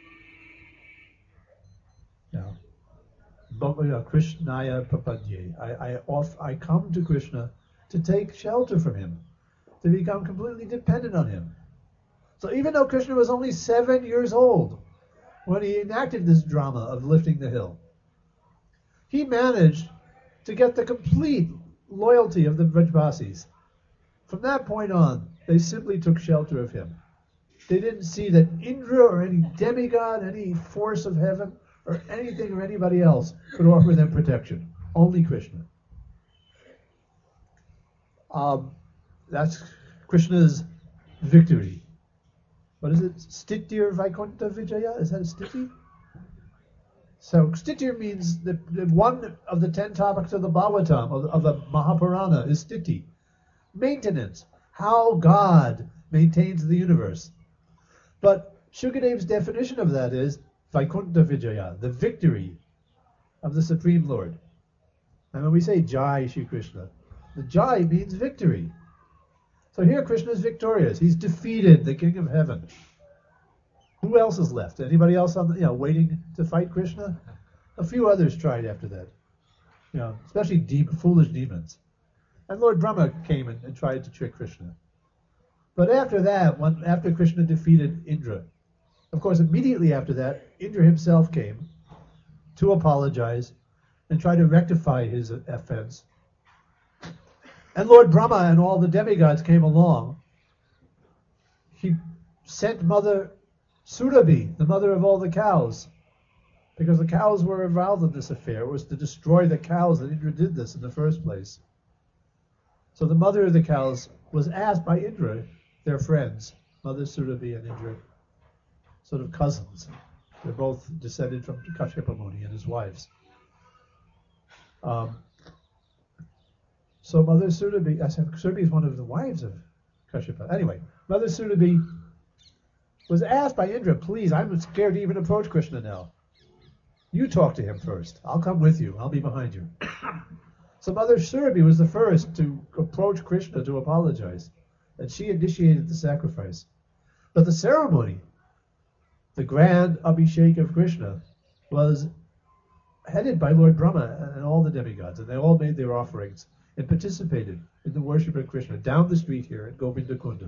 Now, Krishnaya prapadye. I, I, off, I come to Krishna to take shelter from him, to become completely dependent on him. So even though Krishna was only seven years old when he enacted this drama of lifting the hill, he managed to get the complete loyalty of the Vrajvasis. From that point on, they simply took shelter of him. They didn't see that Indra or any demigod, any force of heaven, or anything or anybody else could offer them protection. Only Krishna. Um, that's Krishna's victory. What is it? Stitir Vaikuntha Vijaya? Is that a stiti? So stitir means that one of the ten topics of the Bhagavatam, of, of the Mahapurana, is stiti. Maintenance. How God maintains the universe. But Shukadev's definition of that is Vaikuntha Vijaya, the victory of the Supreme Lord. And when we say Jai Shri Krishna, the Jai means victory. So here Krishna is victorious. He's defeated the King of Heaven. Who else is left? Anybody else on the, you know, waiting to fight Krishna? A few others tried after that. You know, especially deep, foolish demons. And Lord Brahma came and, and tried to trick Krishna. But after that, when, after Krishna defeated Indra, of course, immediately after that, Indra himself came to apologize and try to rectify his offense. And Lord Brahma and all the demigods came along. He sent Mother Surabhi, the mother of all the cows, because the cows were involved in this affair. It was to destroy the cows that Indra did this in the first place. So the mother of the cows was asked by Indra, their friends, Mother Surabhi and Indra, sort of cousins. They're both descended from Kashyapa Muni and his wives. Um, so Mother Surabhi, I said Surabhi is one of the wives of Kashyapa. Anyway, Mother Surabhi was asked by Indra, please, I'm scared to even approach Krishna now. You talk to him first. I'll come with you. I'll be behind you. So Mother Surabhi was the first to approach Krishna to apologize. And she initiated the sacrifice. But the ceremony, the grand Abhishek of Krishna, was headed by Lord Brahma and all the demigods. And they all made their offerings and participated in the worship of Krishna down the street here at Govinda Kunda,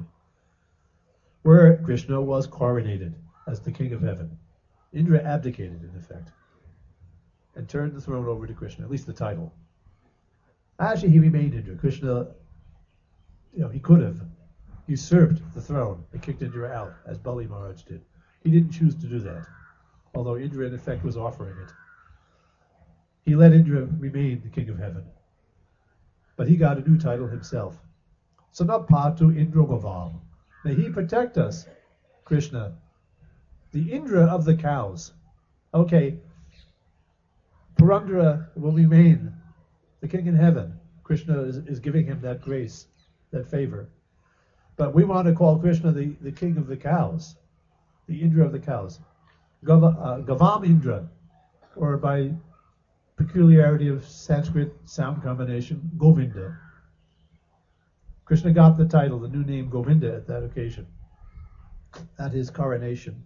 where Krishna was coronated as the King of Heaven. Indra abdicated, in effect, and turned the throne over to Krishna, at least the title. Actually, he remained Indra. Krishna, you know, he could have usurped the throne and kicked Indra out, as Bali Maharaj did. He didn't choose to do that, although Indra, in effect, was offering it. He let Indra remain the King of Heaven, but he got a new title himself. Sanapatu Indra Gavam. May he protect us, Krishna, the Indra of the cows. Okay, Purandara will remain the King in Heaven. Krishna is, is giving him that grace, that favor. But we want to call Krishna the, the King of the cows, the Indra of the cows. Gava, uh, Gavam Indra, or by peculiarity of Sanskrit sound combination, Govinda. Krishna got the title, the new name Govinda at that occasion, at his coronation.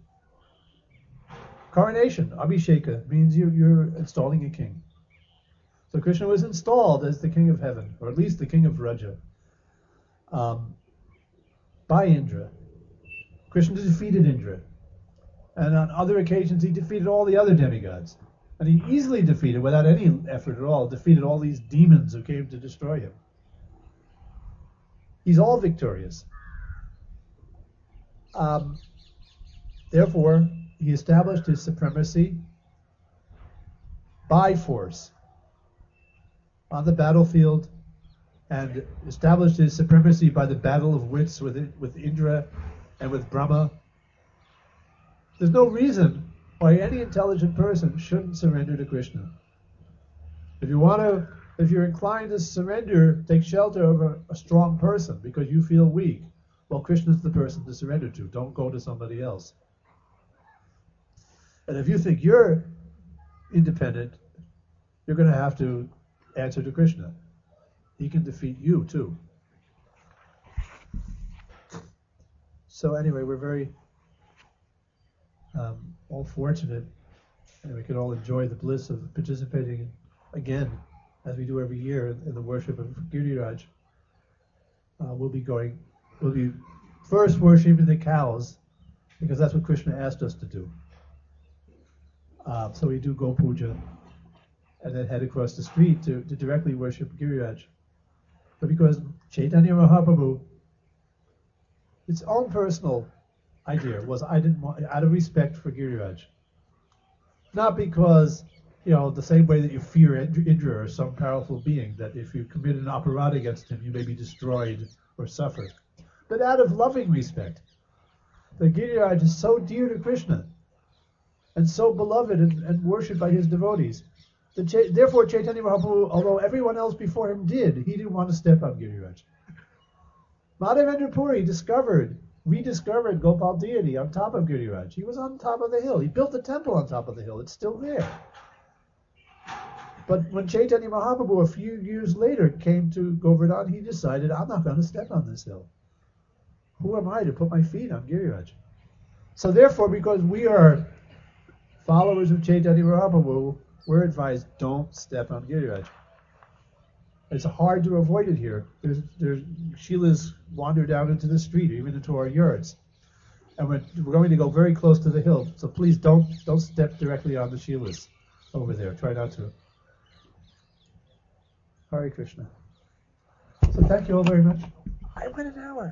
Coronation, Abhisheka, means you, you're installing a king. So Krishna was installed as the King of Heaven, or at least the King of Vraja, um, by Indra. Krishna defeated Indra. And on other occasions he defeated all the other demigods. And he easily defeated, without any effort at all, defeated all these demons who came to destroy him. He's all victorious. Um, therefore, he established his supremacy by force on the battlefield and established his supremacy by the battle of wits with, with Indra and with Brahma. There's no reason why any intelligent person shouldn't surrender to Krishna. If you want to, if you're inclined to surrender, take shelter of a, a strong person because you feel weak, well, Krishna's the person to surrender to. Don't go to somebody else. And if you think you're independent, you're going to have to answer to Krishna. He can defeat you too. So anyway, we're very um, all fortunate, and we can all enjoy the bliss of participating again, as we do every year, in, in the worship of Giriraj. Uh, we'll be going, we'll be first worshiping the cows, because that's what Krishna asked us to do. Uh, so we do Go Puja, and then head across the street to, to directly worship Giriraj. But because Chaitanya Mahaprabhu, its own personal idea was, I didn't want, out of respect for Giriraj, not because, you know, the same way that you fear Indra or some powerful being, that if you commit an aparadha against him, you may be destroyed or suffer, but out of loving respect. The Giriraj is so dear to Krishna and so beloved and, and worshipped by his devotees. The Ch- therefore, Chaitanya Mahaprabhu, although everyone else before him did, he didn't want to step on Giriraj. Madhavendra Puri discovered rediscovered Gopal deity on top of Giriraj. He was on top of the hill. He built the temple on top of the hill. It's still there. But when Chaitanya Mahaprabhu a few years later came to Govardhan, he decided, I'm not going to step on this hill. Who am I to put my feet on Giriraj? So therefore, because we are followers of Chaitanya Mahaprabhu, we're advised, don't step on Giriraj. It's hard to avoid it here. There's, there's Shilas wander down into the street, or even into our yards. And we're, we're going to go very close to the hill. So please don't don't step directly on the Shilas over there. Try not to. Hare Krishna. So thank you all very much. I went an hour.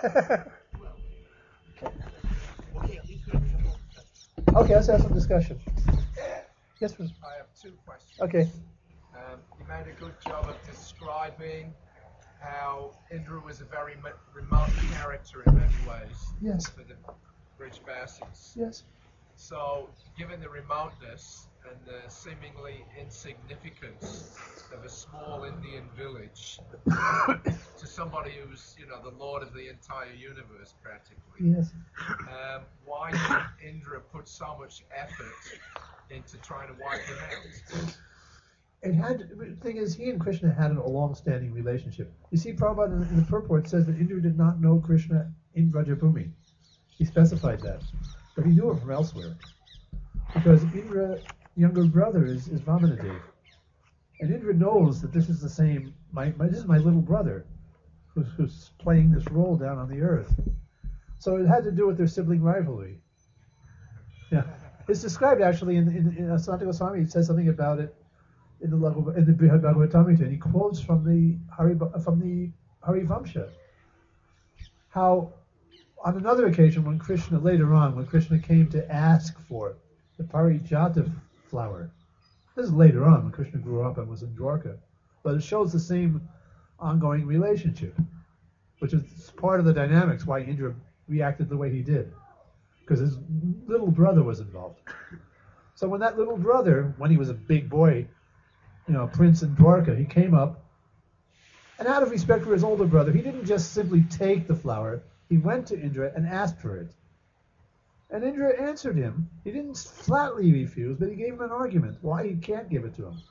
Okay, let's have some discussion. Yes, please. I have two questions. Okay. Um, you made a good job of describing how Indra was a very m- remote character in many ways. Yes. For the Brijbasis. Yes. So, given the remoteness and the seemingly insignificance of a small Indian village to somebody who's, you know, the lord of the entire universe practically, Yes. um, why did Indra put so much effort into trying to wipe him out? It had. The thing is, he and Krishna had a long-standing relationship. You see, Prabhupada in, in the purport says that Indra did not know Krishna in Vrajabhumi. He specified that, but he knew it from elsewhere, because Indra, younger brother, is, is Vamanadev, and Indra knows that this is the same. My, my this is my little brother, who's, who's playing this role down on the earth. So it had to do with their sibling rivalry. Yeah, it's described actually in in, in Sanatana Goswami. He says something about it in the Lagu- in the Brihad Bhagavatamrita, and he quotes from the Hari from the Harivamsha how on another occasion when Krishna later on when Krishna came to ask for the Parijata flower. This is later on when Krishna grew up and was in Dwarka, but it shows the same ongoing relationship, which is part of the dynamics why Indra reacted the way he did, because his little brother was involved. So when that little brother, when he was a big boy, you know, prince in Dwarka, he came up, and out of respect for his older brother, he didn't just simply take the flower. He went to Indra and asked for it. And Indra answered him. He didn't flatly refuse, but he gave him an argument why he can't give it to him.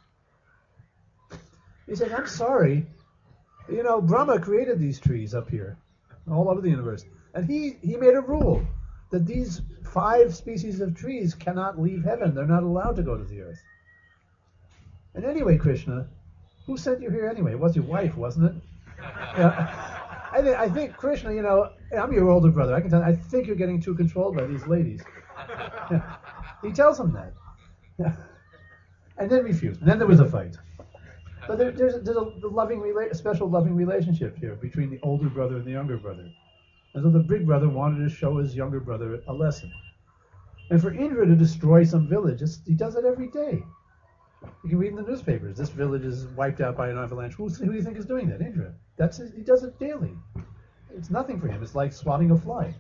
He said, I'm sorry, you know, Brahma created these trees up here, all over the universe. And he, he made a rule that these five species of trees cannot leave heaven. They're not allowed to go to the earth. And anyway, Krishna, who sent you here anyway? It was your wife, wasn't it? Yeah. I, th- I think, Krishna, you know, I'm your older brother. I can tell. I think you're getting too controlled by these ladies. Yeah. He tells him that. Yeah. And then refused. And then there was a fight. But there, there's, there's a, a loving, rela- a special loving relationship here between the older brother and the younger brother. And so the big brother wanted to show his younger brother a lesson. And for Indra to destroy some village, it's, he does it every day. You can read in the newspapers, this village is wiped out by an avalanche. Who, who do you think is doing that? Indra. That's his, he does it daily. It's nothing for him. It's like swatting a fly.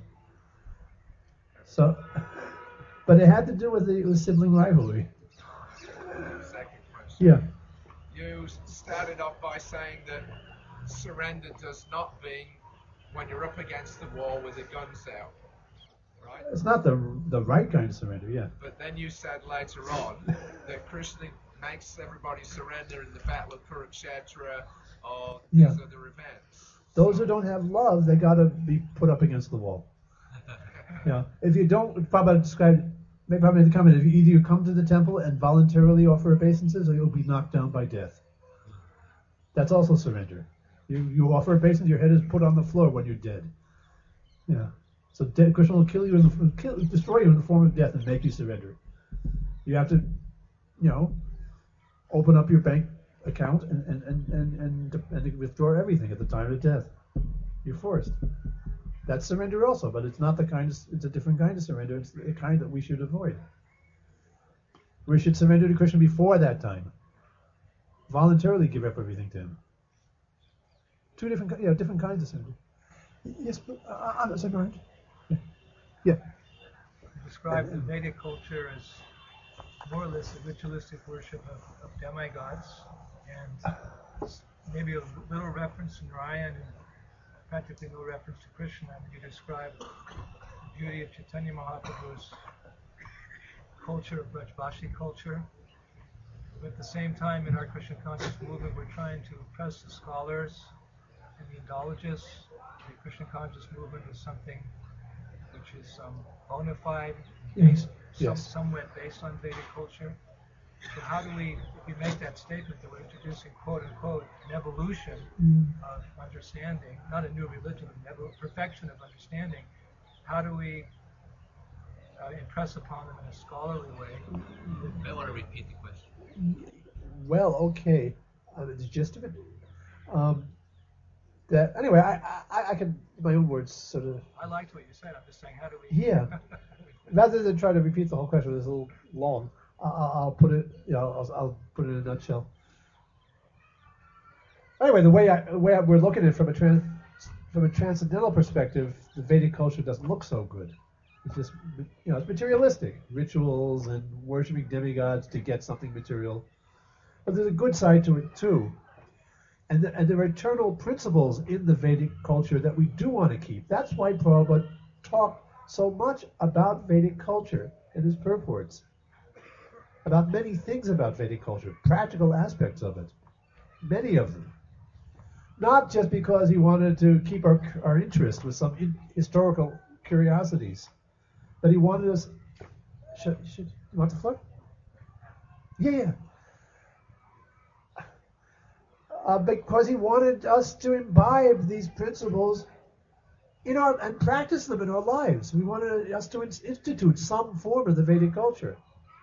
So, but it had to do with the with sibling rivalry. Second question. Yeah. You started off by saying that surrender does not mean when you're up against the wall with the guns out, right? It's not the the right kind of surrender, yeah. But then you said later on that Krishna makes everybody surrender in the Battle of Kurukshetra or these Yeah. other events. Those who don't have love, they got to be put up against the wall. Yeah. If you don't, Prabhupada described, maybe Prabhupada made the comment, if you either you come to the temple and voluntarily offer obeisances, or you'll be knocked down by death. That's also surrender. You you offer obeisance, your head is put on the floor when you're dead. Yeah. So dead, Krishna will kill you in the kill, destroy you in the form of death and make you surrender. You have to, you know, open up your bank account and and, and, and, and, and withdraw everything at the time of death. You're forced. That's surrender also, but it's not the kind of, it's a different kind of surrender. It's the kind that we should avoid. We should surrender to Krishna before that time. Voluntarily give up everything to him. Two different, yeah, different kinds of surrender. Yes, but uh, on the second range. Yeah. Yeah. Describe the Vedic culture as more or less a ritualistic worship of, of demigods, and maybe a little reference in Ryan and practically no reference to Krishna, and you describe the beauty of Chaitanya Mahaprabhu's culture, of Brajbashi culture. But at the same time, in our Krishna conscious movement, we're trying to impress the scholars and the Indologists. The Krishna conscious movement is something which is um, bona fide, based, Yes. some, somewhat based on Vedic culture. So how do we, if we make that statement that we're introducing, quote unquote, an evolution Mm. of understanding, not a new religion, but an perfection of understanding, how do we uh, impress upon them in a scholarly way? I want to repeat the question. Well, okay. Uh, the gist of it. Um, that anyway, I, I I can in my own words sort of I liked what you said. I'm just saying, how do we? yeah. Rather than try to repeat the whole question, it's a little long. I'll, I'll put it, you know, I'll, I'll put it in a nutshell. Anyway, the way I, the way I, we're looking at it from a trans, from a transcendental perspective, the Vedic culture doesn't look so good. It's just, you know, it's materialistic, rituals and worshiping demigods to get something material. But there's a good side to it too, and the, and there are eternal principles in the Vedic culture that we do want to keep. That's why Prabhupada talked so much about Vedic culture in his purports, about many things about Vedic culture, practical aspects of it, many of them. Not just because he wanted to keep our our interest with some in, historical curiosities, but he wanted us. Should, should you want the floor? Yeah, yeah. Uh, because he wanted us to imbibe these principles in our and practice them in our lives. We wanted us to institute some form of the Vedic culture.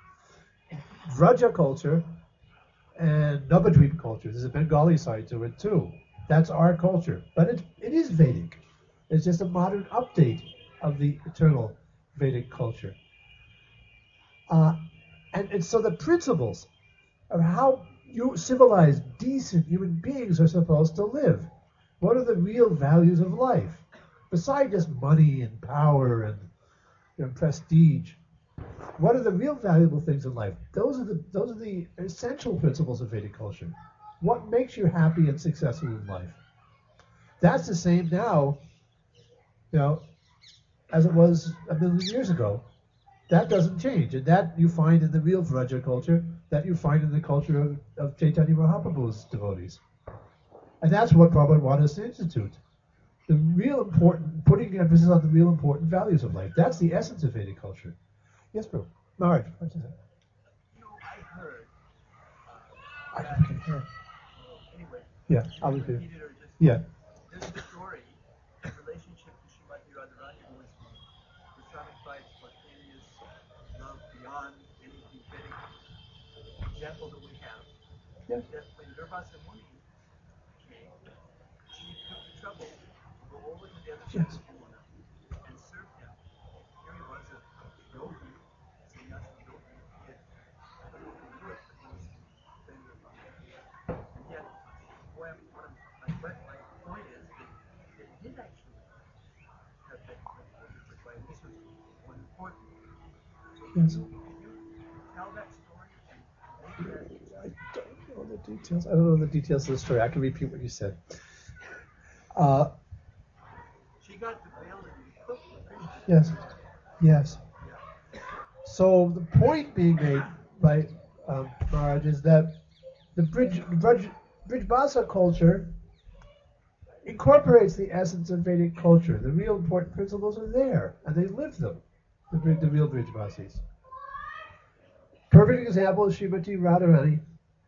Vraja culture and Navadvip culture. There's a Bengali side to it too. That's our culture, but it it is Vedic. It's just a modern update of the eternal Vedic culture. Uh, and, and so the principles of how you civilized, decent human beings are supposed to live. What are the real values of life? Besides just money and power and, you know, prestige, what are the real valuable things in life? Those are the those are the essential principles of Vedic culture. What makes you happy and successful in life? That's the same now, you know, as it was a million years ago. That doesn't change, and that you find in the real Vraja culture, that you find in the culture of, of Chaitanya Mahaprabhu's devotees. And that's what Prabhupada wanted us to institute. The real important, putting emphasis on the real important values of life. That's the essence of Vedic culture. Yes, bro. Maharaj, what's that? You know, I heard. I Uh, can hear. anyway. Yeah, I'll repeat it. Repeat it or just. Yeah. There's a story, a relationship to Srimati Radharani who was the personified spontaneous love beyond anything Vedic example that we have. Yeah. That when Durvasa Muni came, she took the trouble to go over to the other side Yes. of Yamuna and serve him. Here he was, a yogi, sannyasi yogi. He had, I don't know if he knew it, but he was offended about it. And yet, what I'm, what I'm, my, my point is that, that he did actually have that culture for Christ. This was one important. So Yes. can you, can you tell that story and make that I don't know the details. I don't know the details of the story. I can repeat what you said. Uh, she got the veil and cooked the fish. yes. Yes. Yeah. So the point being made by um, Maharaj is that the Bridge, Bridge, Brijbasa culture incorporates the essence of Vedic culture. The real important principles are there, and they live them, the, Bri- the real Brijbasis. Perfect example is Srimati Radharani.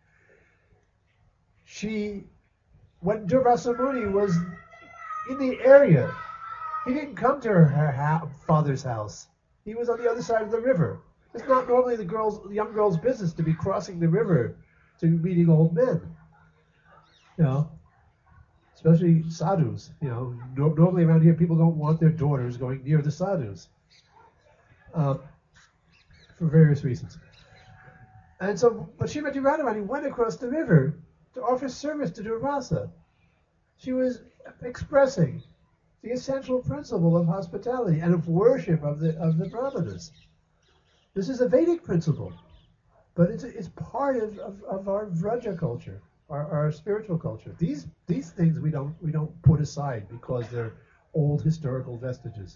She, when Durvasa Muni was in the area, he didn't come to her, her ha- father's house. He was on the other side of the river. It's not normally the girl's, the young girl's business to be crossing the river to meeting old men. You know, especially sadhus. You know, no, normally around here people don't want their daughters going near the sadhus um, for various reasons. And so, but Srimati Radharani went across the river to offer service to Durvasa. She was expressing the essential principle of hospitality and of worship of the of the brahmanas. This is a Vedic principle, but it's it's part of, of, of our Vraja culture, our, our spiritual culture. These these things we we don't we don't put aside because they're old historical vestiges.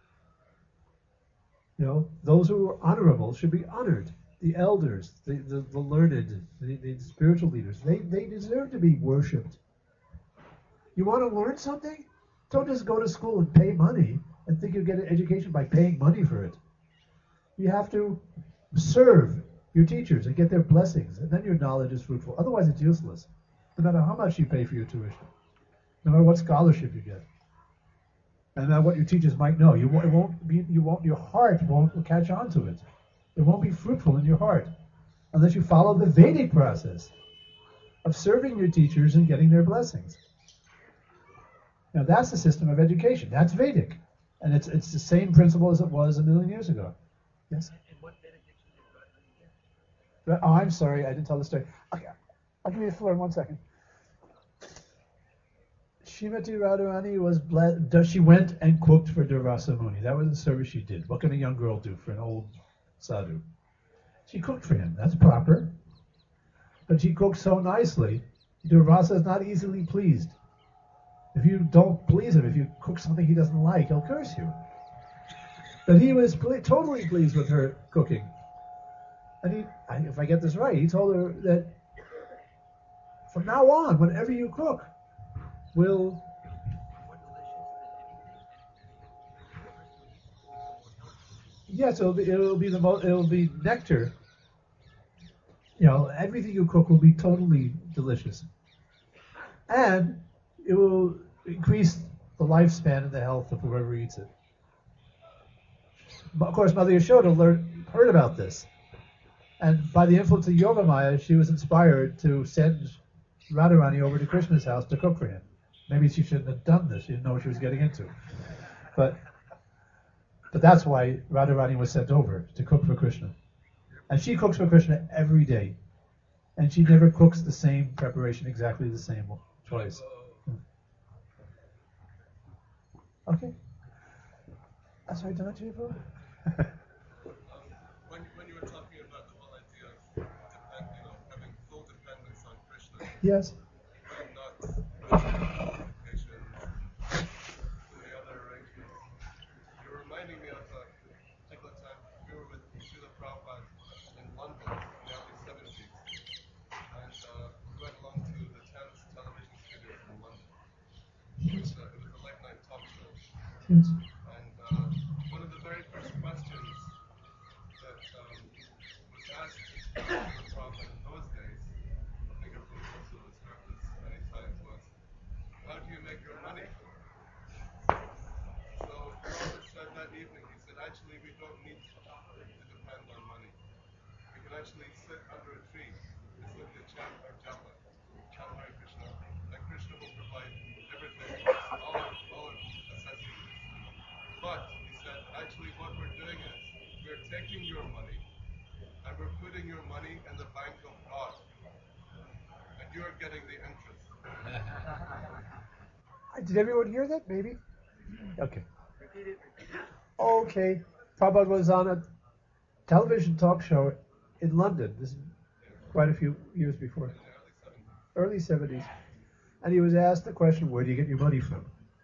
You know, those who are honorable should be honored. The elders, the, the, the learned, the, the spiritual leaders, they, they deserve to be worshipped. You want to learn something? Don't just go to school and pay money and think you get an education by paying money for it. You have to serve your teachers and get their blessings, and then your knowledge is fruitful. Otherwise, it's useless. No matter how much you pay for your tuition, no matter what scholarship you get, and no matter what your teachers might know, you won't, it won't be, you won't, your heart won't catch on to it. It won't be fruitful in your heart unless you follow the Vedic process of serving your teachers and getting their blessings. Now that's the system of education. That's Vedic, and it's it's the same principle as it was a million years ago. Yes. And what benediction did God get? Oh, I'm sorry, I didn't tell the story. Okay, I'll give you the floor in one second. Shrimati Radharani was blessed. She went and cooked for Durvasa Muni. That was the service she did. What can a young girl do for an old sadhu? She cooked for him. That's proper. But she cooked so nicely, Durvasa is not easily pleased. If you don't please him, if you cook something he doesn't like, he'll curse you. But he was ple- totally pleased with her cooking. And he, I, if I get this right, he told her that from now on, whenever you cook, we'll... More delicious than anything? Yes, it'll be, it'll be the mo- it'll be nectar. You know, everything you cook will be totally delicious. And it will increase the lifespan and the health of whoever eats it. Of course, Mother Yashoda learned, heard about this. And by the influence of Yogamaya, she was inspired to send Radharani over to Krishna's house to cook for him. Maybe she shouldn't have done this. She didn't know what she was getting into. But but that's why Radharani was sent over, to cook for Krishna. And she cooks for Krishna every day. And she never cooks the same preparation, exactly the same twice. Okay. Uh, sorry, did I do it? Um, when, when you were talking about the whole idea of depend, you know, having full dependence on Krishna, Yes. and not qualifications, any other arrangements, you're reminding me of a particular time we were with Srila Prabhupada in London in the early seventies, and uh, we went along to the Thames television studios in London. It was a, it was a late night talk show. Yes. And uh, one of the very first questions that um, was asked to the Prophet in those days, I think it was also was heard this many times, was, how do you make your money? So the Prophet said that evening, he said, actually we don't need to depend on money. We can actually sit under a tree and simply chant our japa, chant Hare Krishna, and Krishna will provide everything, all our, all our necessities. But, he said, actually what we're doing is, we're taking your money, and we're putting your money in the bank of God. And you're getting the interest. Did everyone hear that? Maybe? Okay. Repeat it, repeat it. Okay. Prabhupada was on a television talk show in London. This is quite a few years before. In the early seventies. Early seventies. And he was asked the question, where do you get your money from?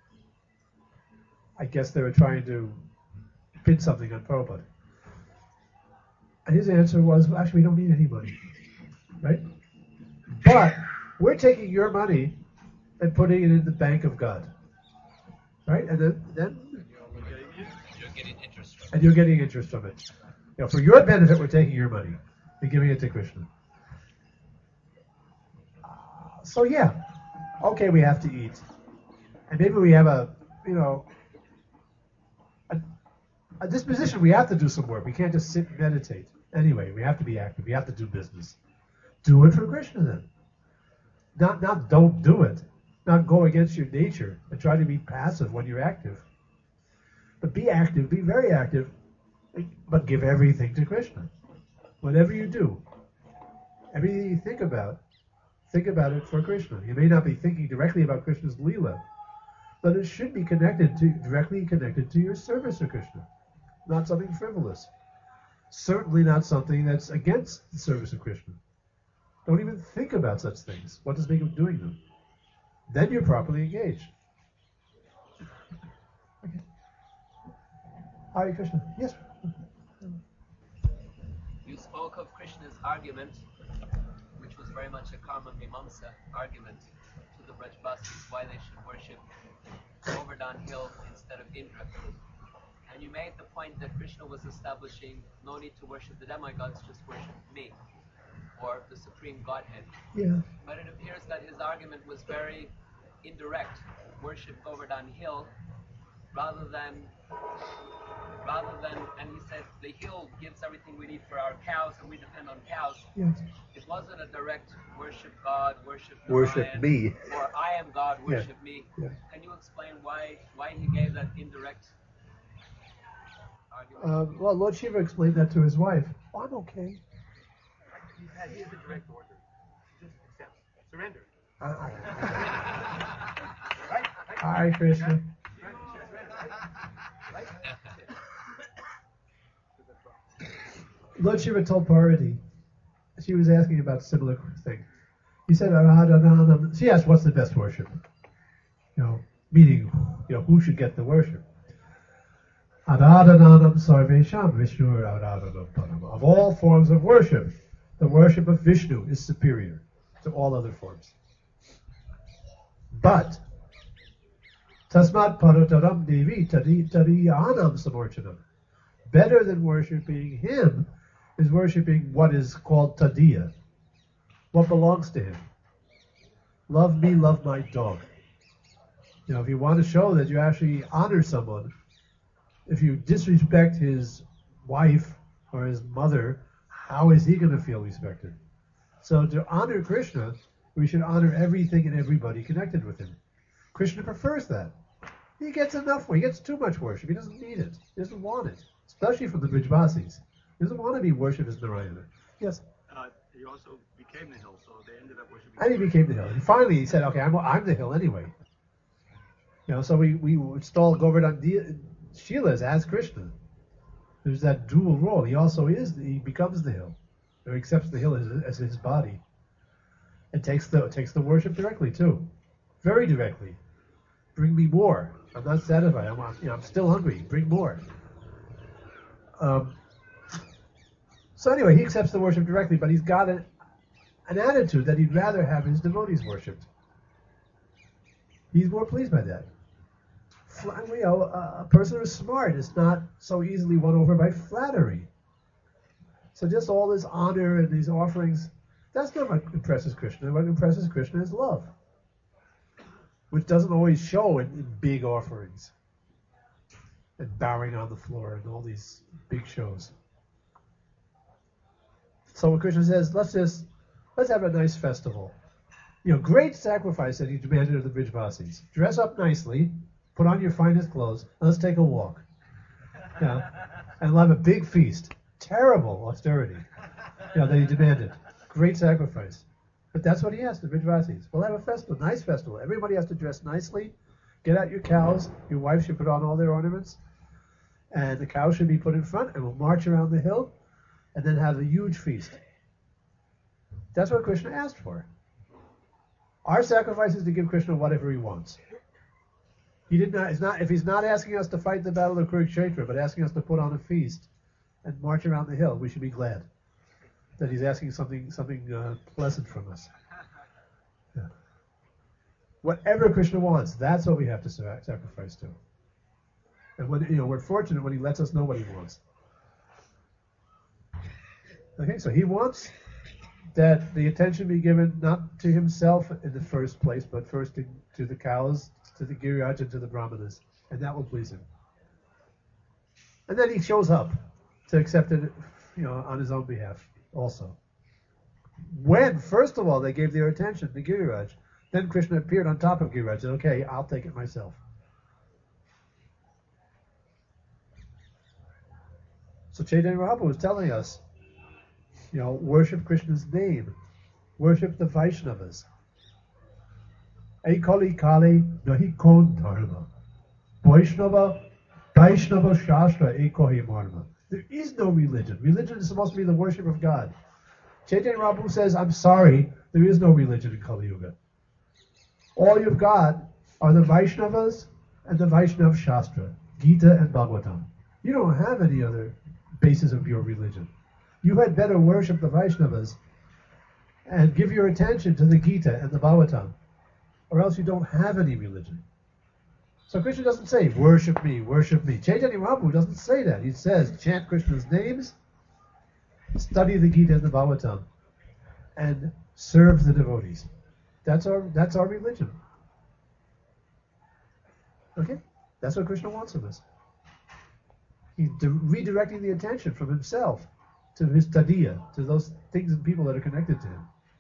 I guess they were trying to pin something on Prabhupada. And his answer was, well, actually, we don't need any money. Right? But we're taking your money and putting it in the bank of God. Right? And then, then You're getting interest from and you're getting interest from it. You know, for your benefit, we're taking your money and giving it to Krishna. Uh, so yeah, okay, we have to eat. And maybe we have a, you know, a, a disposition. We have to do some work. We can't just sit and meditate. Anyway, we have to be active. We have to do business. Do it for Krishna then. Not, not don't do it. Not go against your nature and try to be passive when you're active. But be active, be very active, but give everything to Krishna. Whatever you do, everything you think about, think about it for Krishna. You may not be thinking directly about Krishna's Leela, but it should be connected to, directly connected to your service to Krishna. Not something frivolous. Certainly not something that's against the service of Krishna. Don't even think about such things. What does make him doing them? then you're properly engaged. Okay. Hare Krishna. Yes. You spoke of Krishna's argument, which was very much a Karma Mimamsa argument to the Brajbasis, why they should worship Govardhan Hill instead of Indra. And you made the point that Krishna was establishing no need to worship the demigods, just worship me, or the Supreme Godhead. Yeah. But it appears that his argument was very indirect. Worship Govardhan Hill, rather than, rather than, and he said the hill gives everything we need for our cows, and we depend on cows. Yes. It wasn't a direct worship God, worship Worship Narayan, me. or I am God, worship Yeah. me. Yeah. Can you explain why why he gave that indirect argument? Um, well, Lord Shiva explained that to his wife. Oh, I'm okay. He had he is a direct order. Just accept. Surrender. Uh, Right? Hare Krishna. Right? Lord Shiva told Parvati, she was asking about a similar thing. He said, Aradhananam. She asked, what's the best worship? You know, meaning, you know, who should get the worship? Aradhananam sarvesham Vishnu aradhanam param. Of all forms of worship, the worship of Vishnu is superior to all other forms. But, tasmat parataram devi tadi tadiyanam samorchanam. Better than worshiping him is worshiping what is called tadiya, what belongs to him. Love me, love my dog. You know, if you want to show that you actually honor someone, if you disrespect his wife or his mother, how is he going to feel respected? So to honor Krishna, we should honor everything and everybody connected with him. Krishna prefers that. He gets enough, he gets too much worship. He doesn't need it. He doesn't want it. Especially from the Brijbasis. He doesn't want to be worshipped as Narayana. Yes? Uh, he also became the hill, so they ended up worshiping. And he became the hill. And finally he said, okay, I'm, I'm the hill anyway. You know, so we, we install Govardhan Shilas as Krishna. There's that dual role. He also is, he becomes the hill. Or accepts the hill as, as his body. And takes the takes the worship directly too. Very directly. Bring me more. I'm not satisfied. I'm, you know, I'm still hungry. Bring more. Um, so anyway, he accepts the worship directly, but he's got an, an attitude that he'd rather have his devotees worshipped. He's more pleased by that. You know, a person who's smart is not so easily won over by flattery. So just all this honor and these offerings, that's not what impresses Krishna. What impresses Krishna is love, which doesn't always show in, in big offerings and bowing on the floor and all these big shows. So when Krishna says, let's just, let's have a nice festival. You know, great sacrifice that he demanded of the Brijbasis. Dress up nicely, put on your finest clothes, and let's take a walk. You know, and we'll have a big feast. Terrible austerity, you know, that he demanded. Great sacrifice. But that's what he asked the Brijbasis. We'll have a festival, nice festival. Everybody has to dress nicely. Get out your cows. Your wife should put on all their ornaments. And the cows should be put in front, and we'll march around the hill, and then have a huge feast. That's what Krishna asked for. Our sacrifice is to give Krishna whatever he wants. He did not. It's not. If he's not asking us to fight the battle of Kurukshetra, but asking us to put on a feast and march around the hill, we should be glad that he's asking something something uh, pleasant from us. Yeah. Whatever Krishna wants, that's what we have to sacrifice to. And when you know, we're fortunate when he lets us know what he wants. Okay, so he wants that the attention be given not to himself in the first place, but first to, to the cows, to the Giriraj, and to the Brahmanas, and that will please him. And then he shows up to accept it, you know, on his own behalf also. When, first of all, they gave their attention to Giriraj, then Krishna appeared on top of Giriraj and said, okay, I'll take it myself. So Chaitanya Mahaprabhu was telling us, you know, worship Krishna's name. Worship the Vaishnavas. Ekali Kali Nahi Kon Dharma. Vaishnava, Vaishnava Shastra Ekohi Marma. There is no religion. Religion is supposed to be the worship of God. Chaitanya Mahaprabhu says, I'm sorry, there is no religion in Kali Yuga. All you've got are the Vaishnavas and the Vaishnav Shastra, Gita and Bhagavatam. You don't have any other basis of your religion. You had better worship the Vaishnavas and give your attention to the Gita and the Bhagavatam, or else you don't have any religion. So Krishna doesn't say, worship me, worship me. Chaitanya Mahaprabhu doesn't say that. He says, chant Krishna's names, study the Gita and the Bhagavatam, and serve the devotees. That's our that's our religion. Okay? That's what Krishna wants of us. He's di- redirecting the attention from himself to his tadiya, to those things and people that are connected to him.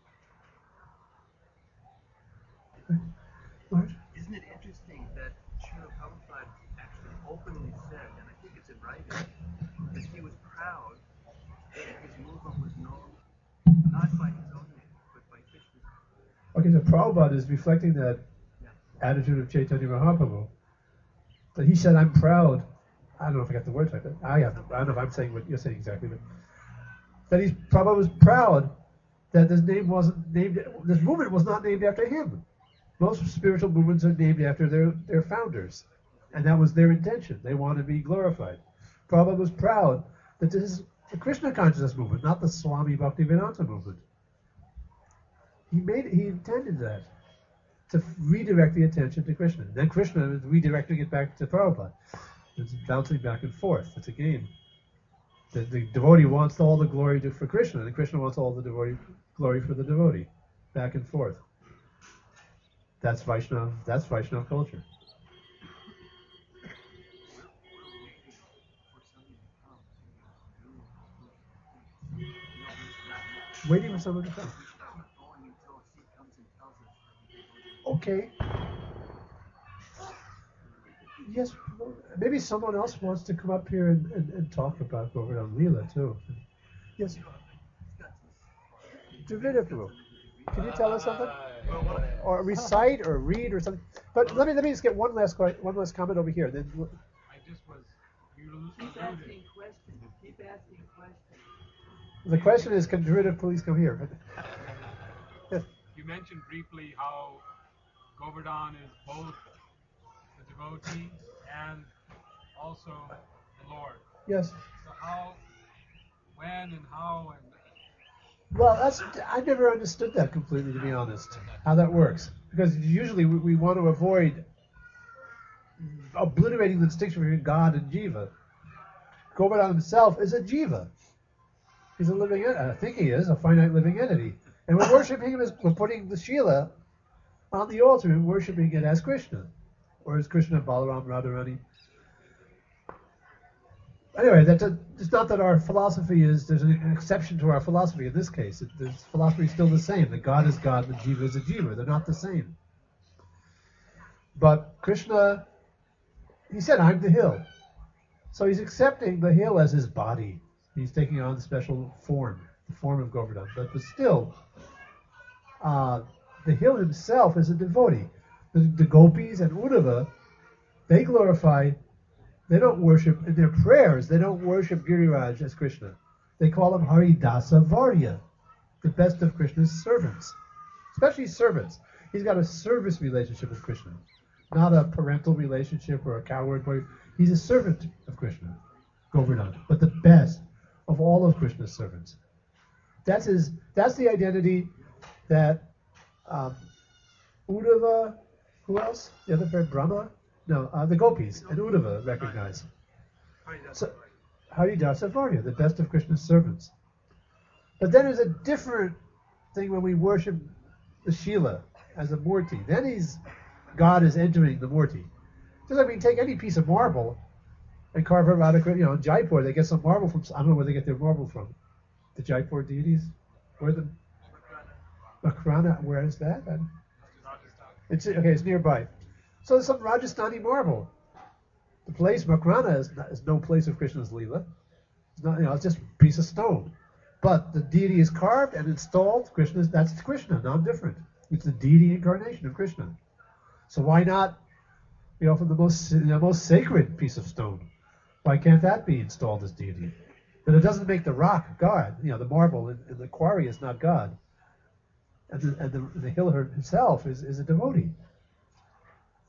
Lord? Isn't it interesting that Srila Prabhupada actually openly said, and I think it's in writing, that he was proud that his movement was known not by his own name, but by Krishna's name. Okay, so Prabhupada is reflecting that Yeah. attitude of Chaitanya Mahaprabhu. That he said, I'm proud. I don't know if I got the words right, but I have. I don't know if I'm saying what you're saying exactly, but that he's Prabhupada was proud that this name wasn't named. This movement was not named after him. Most spiritual movements are named after their, their founders, and that was their intention. They wanted to be glorified. Prabhupada was proud that this is the Krishna consciousness movement, not the Swami Bhaktivedanta movement. He made he intended that to redirect the attention to Krishna. Then Krishna is redirecting it back to Prabhupada. It's bouncing back and forth. It's a game. The, the devotee wants all the glory to, for Krishna, and Krishna wants all the devotee glory for the devotee. Back and forth. That's Vaishnava. That's Vaishnava culture. Waiting for someone to come. Okay. Yes, maybe someone else wants to come up here and, and, and talk about Govardhan Leela too. Yes. Dravida Prabhu, can you tell us something? Or recite or read or something? But let me let me just get one last que- one last comment over here. Then we'll- I just was. You Keep asking questions. Keep asking questions. the question is, can Dravida please come here? Yes. You mentioned briefly how Govardhan is both the devotee and also the Lord. Yes. So how, when, and how, and Well, that's I never understood that completely, to be honest, how that works. Because usually we, we want to avoid obliterating the distinction between God and Jiva. Govardhan himself is a Jiva. He's a living entity. I think he is, a finite living entity. And we're worshiping him as, we're putting the Shila on the altar and worshiping it as Krishna. Or as Krishna, Balaram, Radharani. Anyway, that's a, it's not that our philosophy is, there's an exception to our philosophy in this case. It, this philosophy is still the same. The God is God, the Jiva is a Jiva. They're not the same. But Krishna, he said, I'm the hill. So he's accepting the hill as his body. He's taking on the special form, the form of Govardhan. But, but still, uh, the hill himself is a devotee. The, the gopis and Uddhava, they glorify. They don't worship, in their prayers, they don't worship Giriraj as Krishna. They call him Haridasa Varya, the best of Krishna's servants. Especially servants. He's got a service relationship with Krishna, not a parental relationship or a coward boy. He's a servant of Krishna, Govardhan, but the best of all of Krishna's servants. That's his. That's the identity that um, Uddhava, who else? The other friend, Brahma? No, uh, the gopis and Uddhava recognize. So, Haridasa Varya, the best of Krishna's servants. But then there's a different thing when we worship the Shila as a Murti. Then he's, God is entering the Murti. Just like we can take any piece of marble and carve it out of, you know, in Jaipur, they get some marble from, I don't know where they get their marble from. The Jaipur deities? Where the, Makrana, where is that? I, it's, okay, it's nearby. So there's some Rajasthani marble. The place Makrana is, not, is no place of Krishna's Leela. It's not, you know, it's just a piece of stone. But the deity is carved and installed. Krishna's that's Krishna, not different. It's the deity incarnation of Krishna. So why not, you know, from the most the most sacred piece of stone? Why can't that be installed as deity? But it doesn't make the rock God. You know, the marble in, in the quarry is not God. And the, and the, the hill himself is, is a devotee.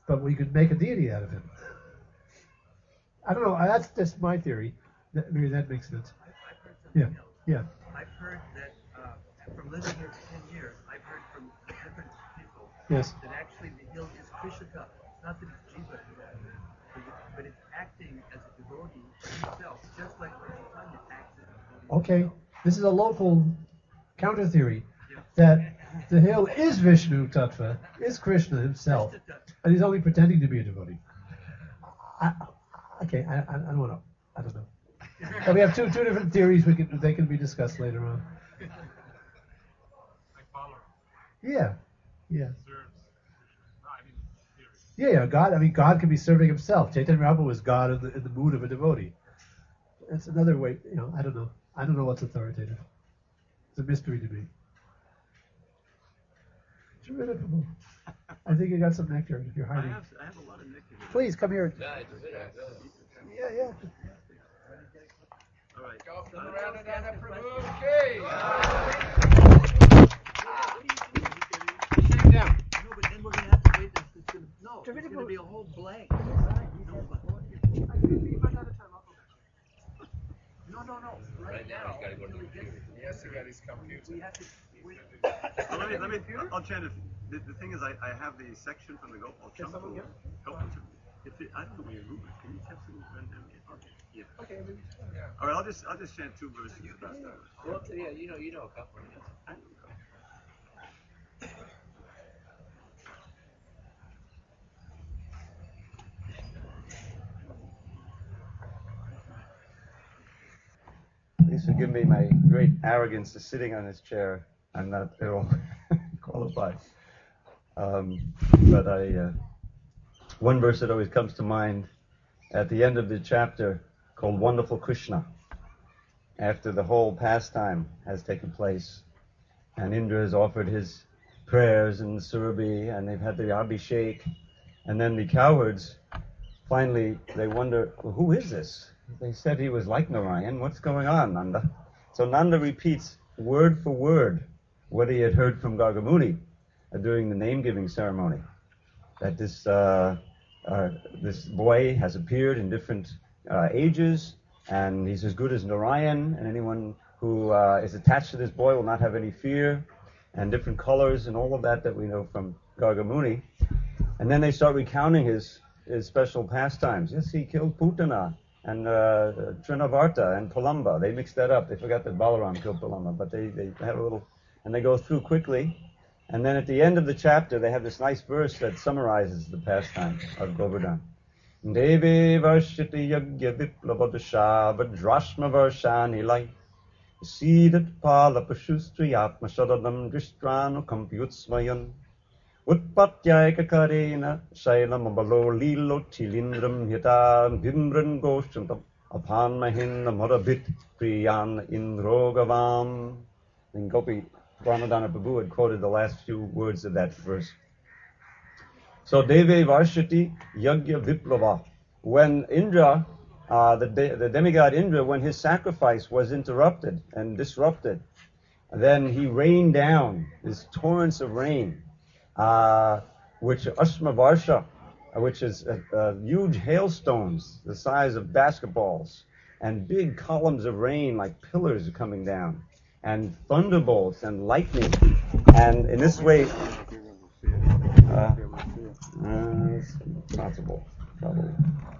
but we could make a deity out of him. I don't know. That's just my theory. That, maybe that makes sense. I, I've heard something Yeah. else. Yeah. I've heard that uh, from living here for ten years, I've heard from different people Yes. that actually the hill is Krishaka. It's not that it's Jiva, but, it, but it's acting as a devotee himself, just like Chaitanya acts as a devotee. Okay. himself. This is a local counter theory Yeah. that the hill is Vishnu Tattva, is Krishna himself, and he's only pretending to be a devotee. I, okay, I, I, I don't know. I don't know. So we have two two different theories. We can they can be discussed later on. Like Balaram Yeah, yeah, serves Krishna. No, I mean, theory. yeah, yeah. God. I mean, God can be serving himself. Chaitanya Mahaprabhu was God in the, in the mood of a devotee. That's another way. You know, I don't know. I don't know what's authoritative. It's a mystery to me. Terrible. I think you got some nectar. If you're I hiding. have, I have a lot of nectar. Please come here. Yeah, it's good. Yeah, yeah. All right. Go for the round and down that Prabhu. Okay. Sit down. No, but then we're gonna have to wait. It's, it's gonna, no, it's gonna be a whole blank. No, but- no, no, no. Right, Right now, he's gotta go to the until he gets- computer. He has to get his computer. We have to wait. Well, let me, let me, I'll chant it. The, the thing is, I, I have the section from the Gopal Champu. Gopal Champu. If it, I don't know where your room is. Can you test it and, and okay. Yeah. Okay. All right, I'll just, I'll just chant two verses. Well, yeah, you know, you know a couple. I don't know. Please forgive me my great arrogance to sitting on this chair. I'm not at all qualified. Um, but I, uh, one verse that always comes to mind at the end of the chapter called Wonderful Krishna, after the whole pastime has taken place, and Indra has offered his prayers in the Surabhi, and they've had the Abhishek, and then the cowards, finally, they wonder, well, who is this? They said he was like Narayan. What's going on, Nanda? So Nanda repeats word for word what he had heard from Gargamuni uh, during the name-giving ceremony, that this uh, uh, this boy has appeared in different uh, ages, and he's as good as Narayan, and anyone who uh, is attached to this boy will not have any fear, and different colors and all of that that we know from Gargamuni. And then they start recounting his, his special pastimes. Yes, he killed Putana and uh, Trinavarta and Palamba. They mixed that up. They forgot that Balaram killed Palamba, but they, they had a little, and they go through quickly. And then at the end of the chapter, they have this nice verse that summarizes the pastime of Govardhan. Devi varshiti yagya viplavadasha vadrashma varshani lai sidat pala pashustriyatma shadadam drishtranu kampyutsmayan utpatyayaka karena shailam abalo lilo tilindram hita vimran goshantam upon mahinna morabit priyan indrogavam. And Gopi Ramadana Prabhu had quoted the last few words of that verse. So Deve Varshati Yagya Viplava. When Indra, uh, the, de- the demigod Indra, when his sacrifice was interrupted and disrupted, then he rained down these torrents of rain, uh, which Ashma Varsha, uh, which is uh, uh, huge hailstones the size of basketballs, and big columns of rain like pillars coming down, and thunderbolts and lightning. And in this way, uh, uh, it's possible, probably.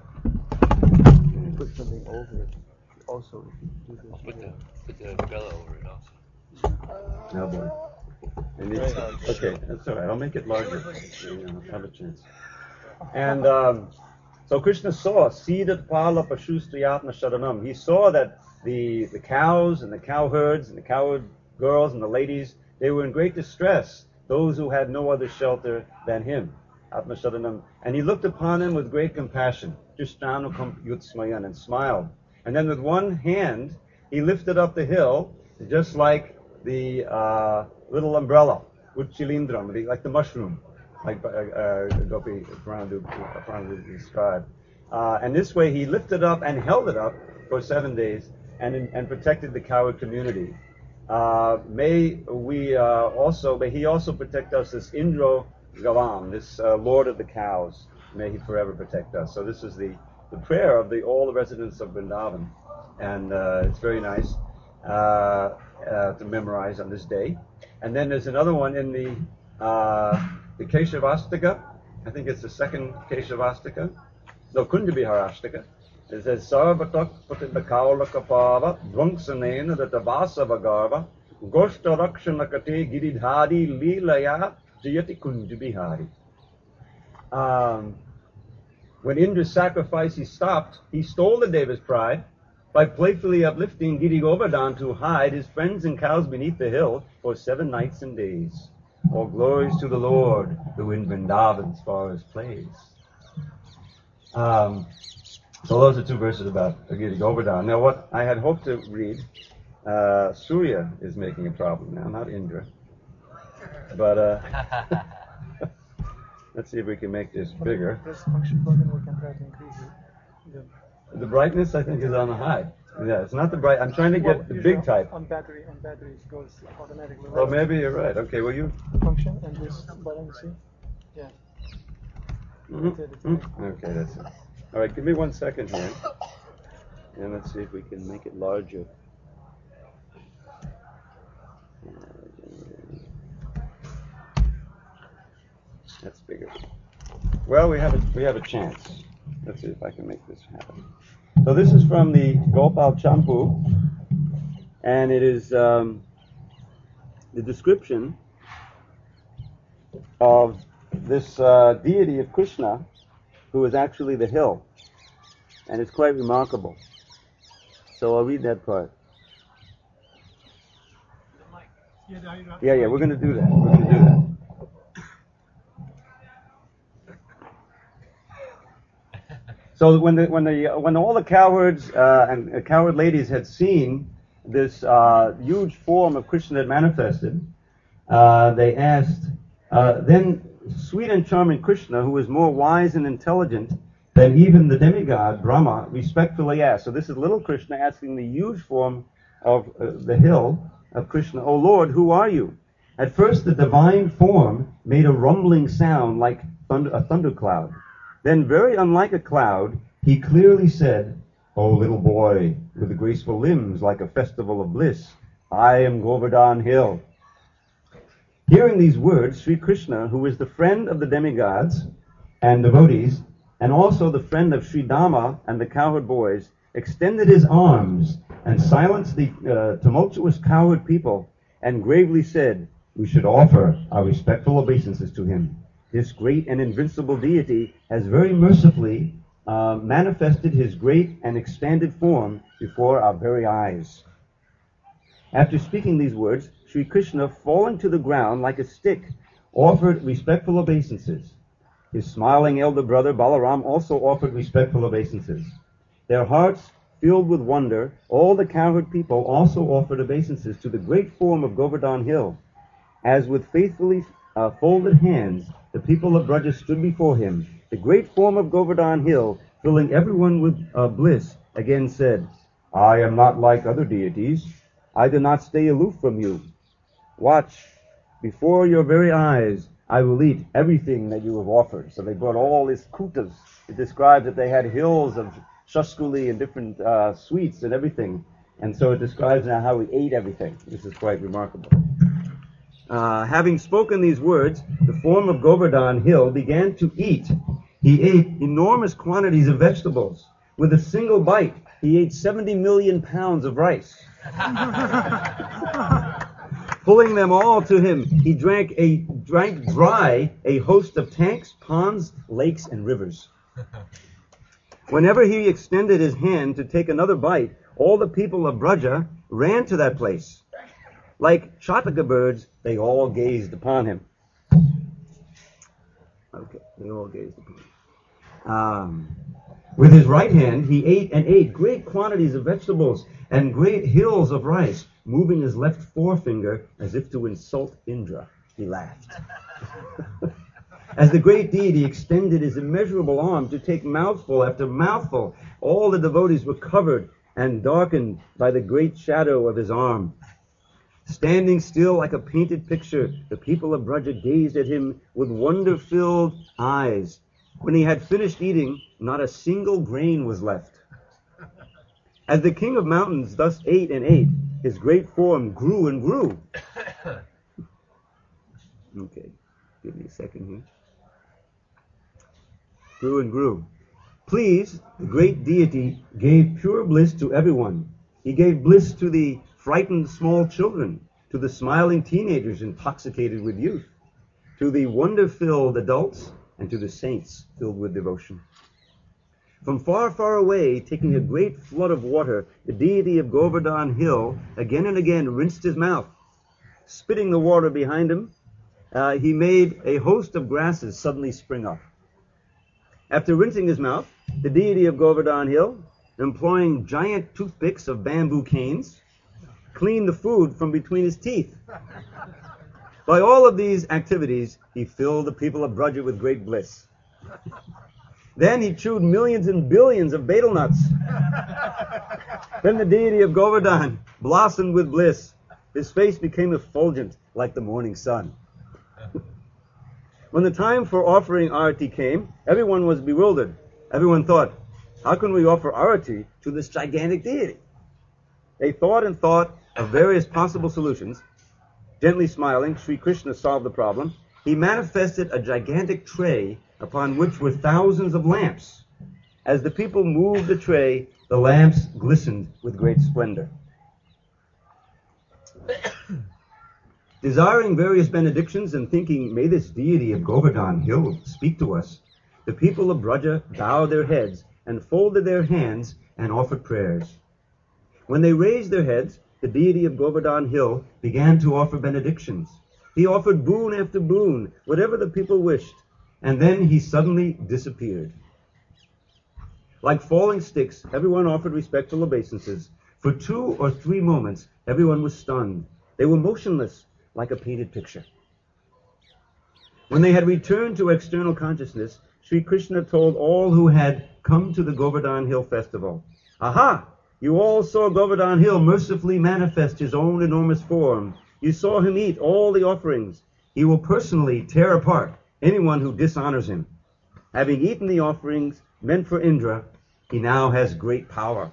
Put something over it. Also, if you do this. Put the, put the umbrella over it also. No boy. And it's- okay, that's all right. I'll make it larger. You know, have a chance. And um, so Krishna saw, Siddhat Pala Pashustriyatma Sharanam. He saw that the the cows and the cowherds and the cowherd girls and the ladies, they were in great distress. Those who had no other shelter than him, Atma Sharanam. And he looked upon them with great compassion, Drishtanukam Yutsmayan, and smiled. And then with one hand, he lifted up the hill, just like the uh, little umbrella, Uchilindram, like the mushroom, like uh, uh, Gopi Pranadu described. Uh, and this way he lifted up and held it up for seven days and, and protected the cowherd community. Uh, may we uh, also, may he also protect us, this Indro Gavam, this uh, Lord of the cows. may he forever protect us. So this is the, the prayer of the all the residents of Vrindavan, and uh, it's very nice uh, uh, to memorize on this day. And then there's another one in the uh, the Keshavastaka. I think it's the second Keshavastaka. No, Kundabiharastaka. It says Sarvatak Patindakaula Kapava Dvanksanena Datavasa Vagarva Goshta Rakshanakate Giridhari Leelaya Jayati Kundabihari. Um, when Indra's sacrifice he stopped, he stole the Deva's pride by playfully uplifting Giri Govardhan to hide his friends and cows beneath the hill for seven nights and days. All glories to the Lord, who in Vrindavan's forest plays. Um, so those are two verses about Giri Govardhan. Now what I had hoped to read, uh, Surya is making a problem now, not Indra. But uh, let's see if we can make this bigger. Press function button, we can try to increase it. The brightness, I think, is on the high. Yeah, it's not the bright. I'm trying to get Well, the usually big type. On battery, on battery it goes automatically. Oh, maybe you're right. Okay, well you. Function and this button, you see? Yeah. Mm-hmm. Okay, that's it. All right, give me one second here, and let's see if we can make it larger. That's bigger. Well, we have a we have a chance. Let's see if I can make this happen. So this is from the Gopal Champu, and it is um, the description of this uh, deity of Krishna, who is actually the hill, and it's quite remarkable. So I'll read that part. Yeah, yeah, we're going to do that. We're going to do that. So when the when the when all the cowherds uh, and uh, cowherd ladies had seen this uh, huge form of Krishna that manifested, uh, they asked. Uh, then sweet and charming Krishna, who is more wise and intelligent than even the demigod Brahma, respectfully asked. So this is little Krishna asking the huge form of uh, the hill of Krishna, "O Lord, who are you?" At first, the divine form made a rumbling sound like thunder, a thundercloud. Then, very unlike a cloud, he clearly said, "O little boy, with the graceful limbs like a festival of bliss, I am Govardhan Hill." Hearing these words, Sri Krishna, who is the friend of the demigods and devotees, and also the friend of Sri Dama and the cowherd boys, extended his arms and silenced the uh, tumultuous cowherd people, and gravely said, "We should offer our respectful obeisances to him. This great and invincible deity has very mercifully uh, manifested his great and expanded form before our very eyes." After speaking these words, Sri Krishna, falling to the ground like a stick, offered respectful obeisances. His smiling elder brother Balaram also offered respectful obeisances. Their hearts filled with wonder, all the cowherd people also offered obeisances to the great form of Govardhan Hill. As with faithfully uh, folded hands, the people of Braja stood before him. The great form of Govardhan Hill, filling everyone with uh, bliss, again said, "I am not like other deities. I do not stay aloof from you. Watch, before your very eyes, I will eat everything that you have offered." So they brought all these kutas. It describes that they had hills of shaskuli and different uh, sweets and everything. And so it describes now how he ate everything. This is quite remarkable. Uh, having spoken these words, the form of Govardhan Hill began to eat. He ate enormous quantities of vegetables. With a single bite, he ate seventy million pounds of rice. Pulling them all to him, he drank a drank dry a host of tanks, ponds, lakes, and rivers. Whenever he extended his hand to take another bite, all the people of Braja ran to that place. Like Shataka birds, they all gazed upon him. Okay, they all gazed upon him. Um, with his right hand, he ate and ate great quantities of vegetables and great hills of rice, moving his left forefinger as if to insult Indra. He laughed. As the great deity extended his immeasurable arm to take mouthful after mouthful, all the devotees were covered and darkened by the great shadow of his arm. Standing still like a painted picture, the people of Braja gazed at him with wonder-filled eyes. When he had finished eating, not a single grain was left. As the king of mountains thus ate and ate, his great form grew and grew. Okay, give me a second here. Grew and grew. Pleased, the great deity gave pure bliss to everyone. He gave bliss to the frightened small children, to the smiling teenagers intoxicated with youth, to the wonder-filled adults, and to the saints filled with devotion. From far, far away, taking a great flood of water, the deity of Govardhan Hill again and again rinsed his mouth. Spitting the water behind him, uh, he made a host of grasses suddenly spring up. After rinsing his mouth, the deity of Govardhan Hill, employing giant toothpicks of bamboo canes, cleaned the food from between his teeth. By all of these activities, he filled the people of Braja with great bliss. Then he chewed millions and billions of betel nuts. Then the deity of Govardhan blossomed with bliss. His face became effulgent like the morning sun. When the time for offering arati came, everyone was bewildered. Everyone thought, how can we offer arati to this gigantic deity? They thought and thought of various possible solutions. Gently smiling, Sri Krishna solved the problem. He manifested a gigantic tray upon which were thousands of lamps. As the people moved the tray, the lamps glistened with great splendor. Desiring various benedictions and thinking, may this deity of Govardhan Hill speak to us, the people of Braja bowed their heads and folded their hands and offered prayers. When they raised their heads, the deity of Govardhan Hill began to offer benedictions. He offered boon after boon, whatever the people wished, and then he suddenly disappeared. Like falling sticks, everyone offered respectful obeisances. For two or three moments, everyone was stunned. They were motionless, like a painted picture. When they had returned to external consciousness, Sri Krishna told all who had come to the Govardhan Hill festival, aha! You all saw Govardhan Hill mercifully manifest his own enormous form. You saw him eat all the offerings. He will personally tear apart anyone who dishonors him. Having eaten the offerings meant for Indra, he now has great power.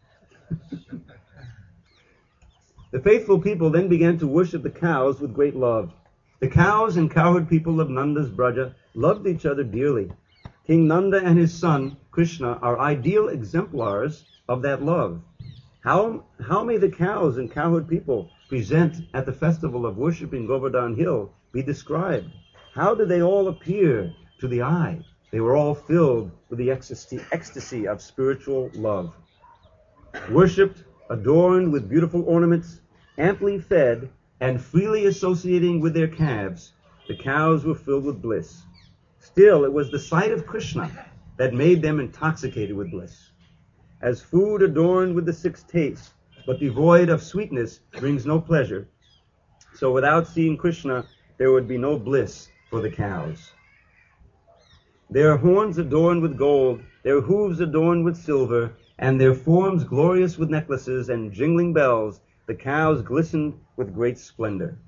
The faithful people then began to worship the cows with great love. The cows and cowherd people of Nanda's Braja loved each other dearly. King Nanda and his son, Krishna, are ideal exemplars of that love. How, how may the cows and cowherd people present at the festival of worshipping Govardhan Hill be described? How did they all appear to the eye? They were all filled with the ecstasy, ecstasy of spiritual love. Worshipped, adorned with beautiful ornaments, amply fed, and freely associating with their calves, the cows were filled with bliss. Still, it was the sight of Krishna that made them intoxicated with bliss. As food adorned with the six tastes, but devoid of sweetness, brings no pleasure, so without seeing Krishna, there would be no bliss for the cows. Their horns adorned with gold, their hooves adorned with silver, and their forms glorious with necklaces and jingling bells, the cows glistened with great splendor.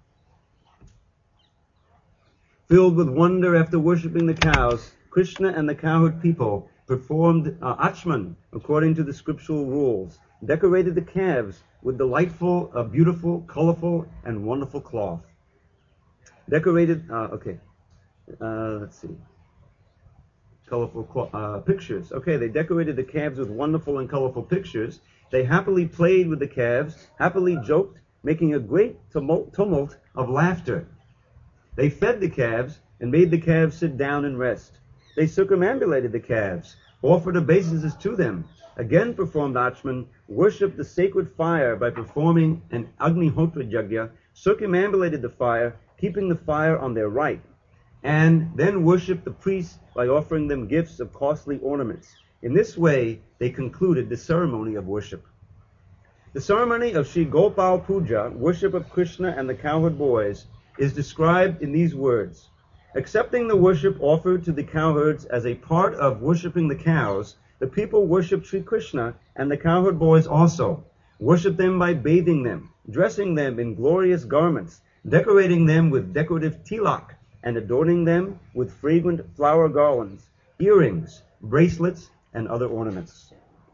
Filled with wonder after worshipping the cows, Krishna and the cowherd people performed uh, achman according to the scriptural rules, decorated the calves with delightful, uh, beautiful, colorful, and wonderful cloth. Decorated, uh, okay, uh, let's see, colorful cloth, uh, pictures. Okay, they decorated the calves with wonderful and colorful pictures. They happily played with the calves, happily joked, making a great tumult, tumult of laughter. They fed the calves and made the calves sit down and rest. They circumambulated the calves, offered obeisances to them, again performed achman, worshipped the sacred fire by performing an agnihotra yajna, circumambulated the fire, keeping the fire on their right, and then worshipped the priests by offering them gifts of costly ornaments. In this way, they concluded the ceremony of worship. The ceremony of Sri Gopal Puja, worship of Krishna and the cowherd boys, is described in these words. Accepting the worship offered to the cowherds as a part of worshipping the cows, the people worship Sri Krishna and the cowherd boys also. Worship them by bathing them, dressing them in glorious garments, decorating them with decorative tilak, and adorning them with fragrant flower garlands. earrings, bracelets, and other ornaments.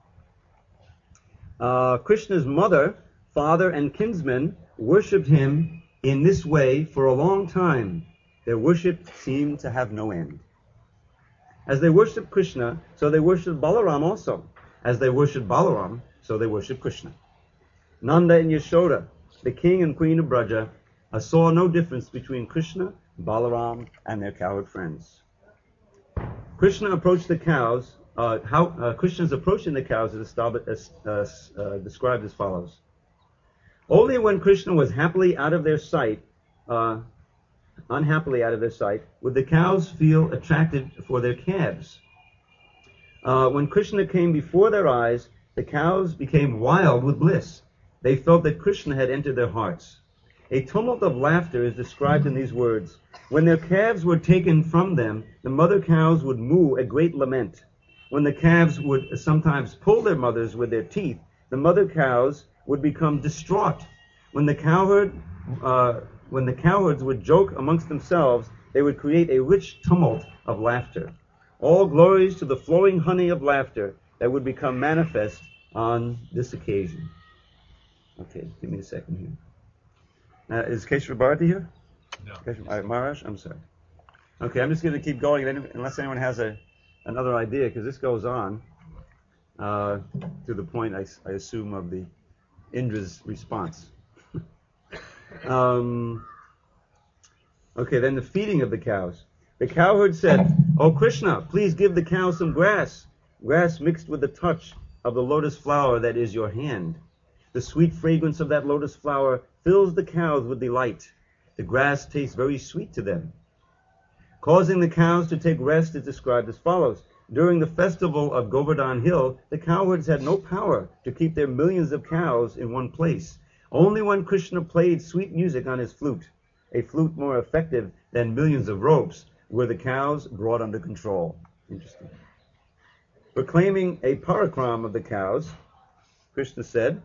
Uh, Krishna's mother, father, and kinsmen worshipped him in this way for a long time. Their worship seemed to have no end. As they worshipped Krishna, so they worshipped Balaram also. As they worshipped Balaram, so they worshipped Krishna. Nanda and Yashoda, the king and queen of Braja, uh, saw no difference between Krishna, Balaram, and their cowherd friends. Krishna approached the cows. Uh, how uh, Krishna's approaching the cows is established, uh, uh, described as follows. Only when Krishna was happily out of their sight, uh, unhappily out of their sight, would the cows feel attracted for their calves. Uh, when Krishna came before their eyes, the cows became wild with bliss. They felt that Krishna had entered their hearts. A tumult of laughter is described in these words. When their calves were taken from them, the mother cows would moo a great lament. When the calves would sometimes pull their mothers with their teeth, the mother cows would become distraught. When the cowherd, uh, when the cowherds would joke amongst themselves, they would create a rich tumult of laughter. All glories to the flowing honey of laughter that would become manifest on this occasion. Okay, give me a second here. Uh, is Keshava Bharati here? No. Keshav, uh, Maharaj, I'm sorry. Okay, I'm just going to keep going unless anyone has a another idea, because this goes on uh, to the point, I, I assume, of the Indra's response. um, okay, then the feeding of the cows. The cowherd said, "O Krishna, please give the cows some grass, grass mixed with the touch of the lotus flower that is your hand. The sweet fragrance of that lotus flower fills the cows with delight. The grass tastes very sweet to them." Causing the cows to take rest is described as follows. During the festival of Govardhan Hill, the cowherds had no power to keep their millions of cows in one place. Only when Krishna played sweet music on his flute, a flute more effective than millions of ropes, were the cows brought under control. Interesting. Proclaiming a parikram of the cows, Krishna said,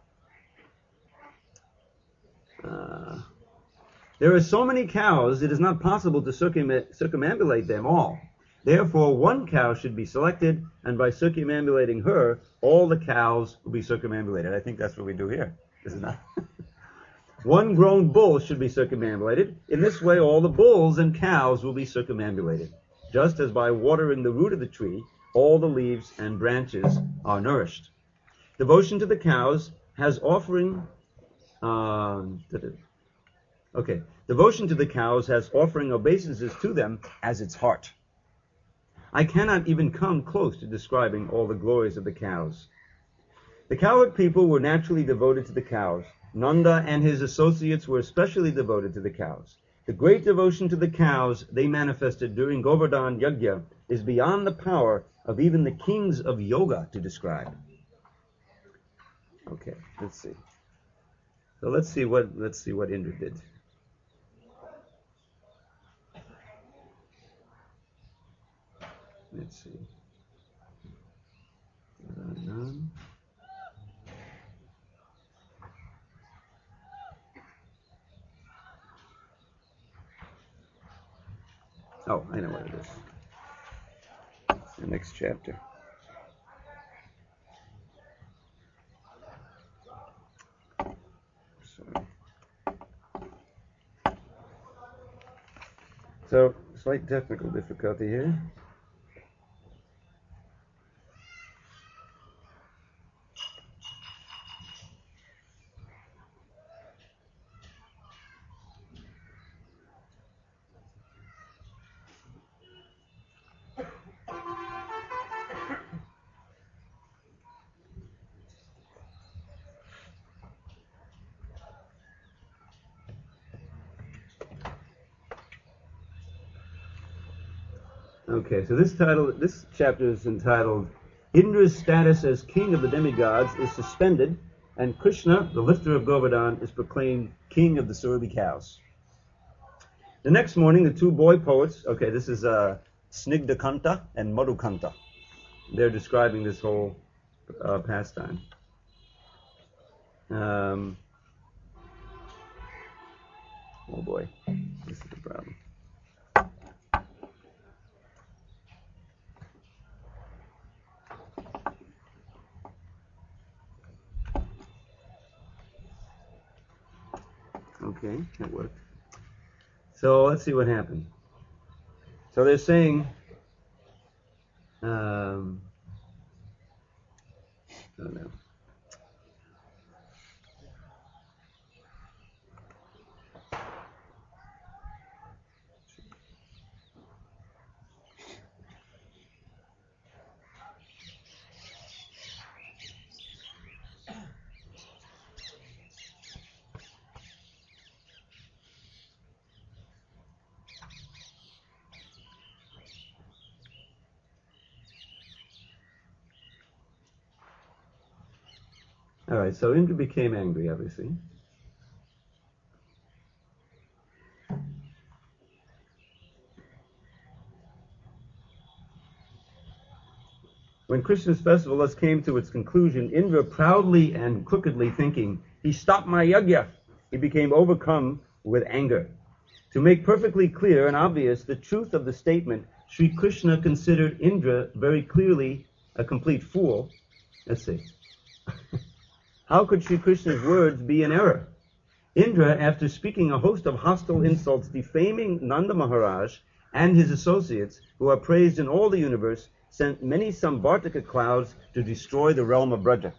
uh, there are so many cows, it is not possible to circum- circumambulate them all. Therefore, one cow should be selected, and by circumambulating her, all the cows will be circumambulated. I think that's what we do here, is it not? One grown bull should be circumambulated. In this way, all the bulls and cows will be circumambulated. Just as by watering the root of the tree, all the leaves and branches are nourished. Devotion to the cows has offering... Uh, Okay, devotion to the cows has offering obeisances to them as its heart. I cannot even come close to describing all the glories of the cows. The cowherd people were naturally devoted to the cows. Nanda and his associates were especially devoted to the cows. The great devotion to the cows they manifested during Govardhan Yajna is beyond the power of even the kings of yoga to describe. Okay, let's see. So let's see what let's see what Indra did. Let's see. None. Oh, I know what it is. The next chapter. Sorry. So, slight technical difficulty here. Okay, so this title, this chapter is entitled Indra's status as king of the demigods is suspended, and Krishna, the lifter of Govardhan, is proclaimed king of the Surabhi cows. The next morning, the two boy poets, okay, this is uh, Snigdhakanta and Madhukanta. They're describing this whole uh, pastime. Um, oh boy, this is the problem. Okay, that worked. So let's see what happened. So they're saying, um, I don't know. All right, so Indra became angry, obviously. When Krishna's festival thus came to its conclusion, Indra, proudly and crookedly thinking, he stopped my yajna, he became overcome with anger. To make perfectly clear and obvious the truth of the statement, Sri Krishna considered Indra very clearly a complete fool. Let's see. How could Sri Krishna's words be in error? Indra, after speaking a host of hostile insults defaming Nanda Maharaj and his associates, who are praised in all the universe, sent many Samvartaka clouds to destroy the realm of Braja.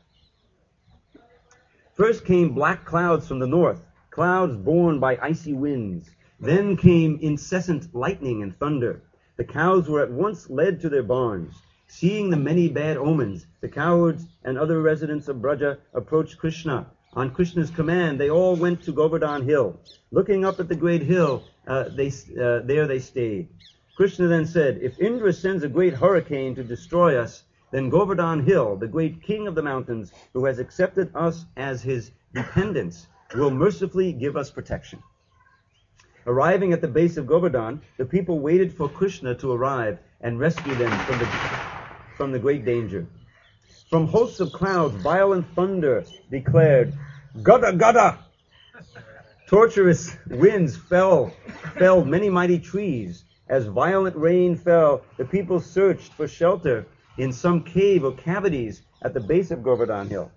First came black clouds from the north, clouds borne by icy winds. Then came incessant lightning and thunder. The cows were at once led to their barns. Seeing the many bad omens, the cowards and other residents of Braja approached Krishna. On Krishna's command, they all went to Govardhan Hill. Looking up at the great hill, uh, they, uh, there they stayed. Krishna then said, if Indra sends a great hurricane to destroy us, then Govardhan Hill, the great king of the mountains, who has accepted us as his dependents, will mercifully give us protection. Arriving at the base of Govardhan, the people waited for Krishna to arrive and rescue them from the, from the great danger. From hosts of clouds, violent thunder declared, Gada Gada! Torturous winds fell, felled many mighty trees. As violent rain fell, the people searched for shelter in some cave or cavities at the base of Govardhan Hill.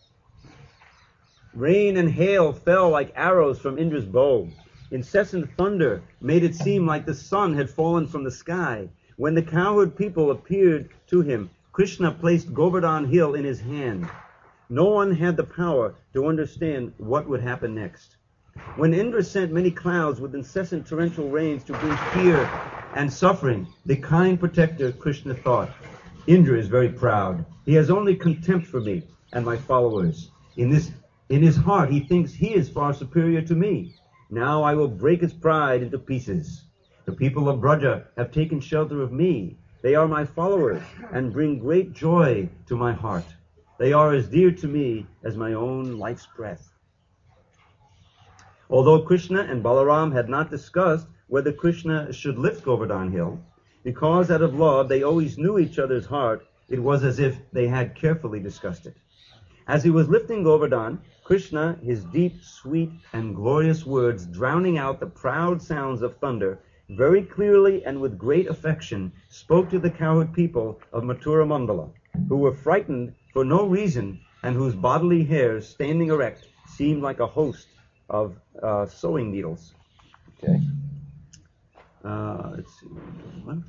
Rain and hail fell like arrows from Indra's bow. Incessant thunder made it seem like the sun had fallen from the sky. When the cowherd people appeared to him, Krishna placed Govardhan Hill in his hand. No one had the power to understand what would happen next. When Indra sent many clouds with incessant torrential rains to bring fear and suffering, the kind protector, Krishna thought, Indra is very proud. He has only contempt for me and my followers. In this, in his heart, he thinks he is far superior to me. Now I will break his pride into pieces. The people of Braja have taken shelter of me. They are my followers and bring great joy to my heart. They are as dear to me as my own life's breath. Although Krishna and Balaram had not discussed whether Krishna should lift Govardhan Hill, because out of love they always knew each other's heart, it was as if they had carefully discussed it. As he was lifting Govardhan, Krishna, his deep, sweet, and glorious words drowning out the proud sounds of thunder, very clearly and with great affection spoke to the cowherd people of Mathura Mandala, who were frightened for no reason and whose bodily hairs, standing erect, seemed like a host of uh, sewing needles. Okay. Uh, let's see. One.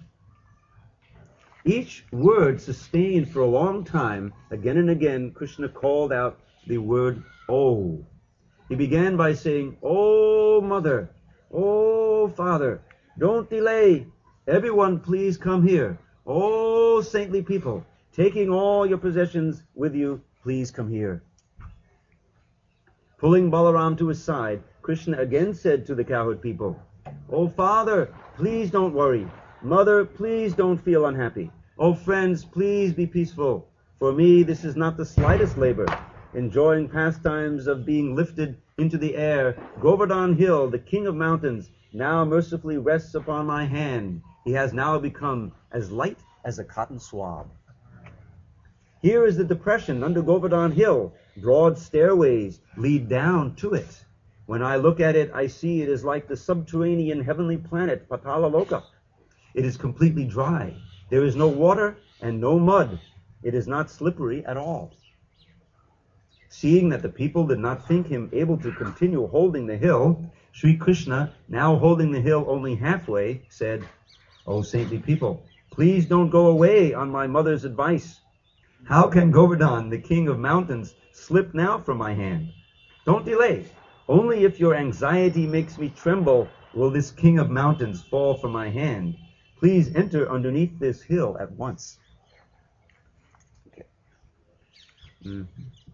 Each word sustained for a long time. Again and again, Krishna called out the word "Oh." He began by saying, "Oh, mother, oh, father, don't delay. Everyone, please come here. Oh, saintly people, taking all your possessions with you, please come here." Pulling Balaram to his side, Krishna again said to the cowherd people, "Oh, father, please don't worry. Mother, please don't feel unhappy. Oh, friends, please be peaceful. For me, this is not the slightest labor. Enjoying pastimes of being lifted into the air, Govardhan Hill, the king of mountains, now mercifully rests upon my hand. He has now become as light as a cotton swab. Here is the depression under Govardhan Hill. Broad stairways lead down to it. When I look at it, I see it is like the subterranean heavenly planet, Patala Loka. It is completely dry. There is no water and no mud. It is not slippery at all. Seeing that the people did not think him able to continue holding the hill, Sri Krishna, now holding the hill only halfway, said, "O saintly people, please don't go away on my mother's advice. How can Govardhan, the king of mountains, slip now from my hand? Don't delay. Only if your anxiety makes me tremble will this king of mountains fall from my hand. Please enter underneath this hill at once." Okay. Mm-hmm.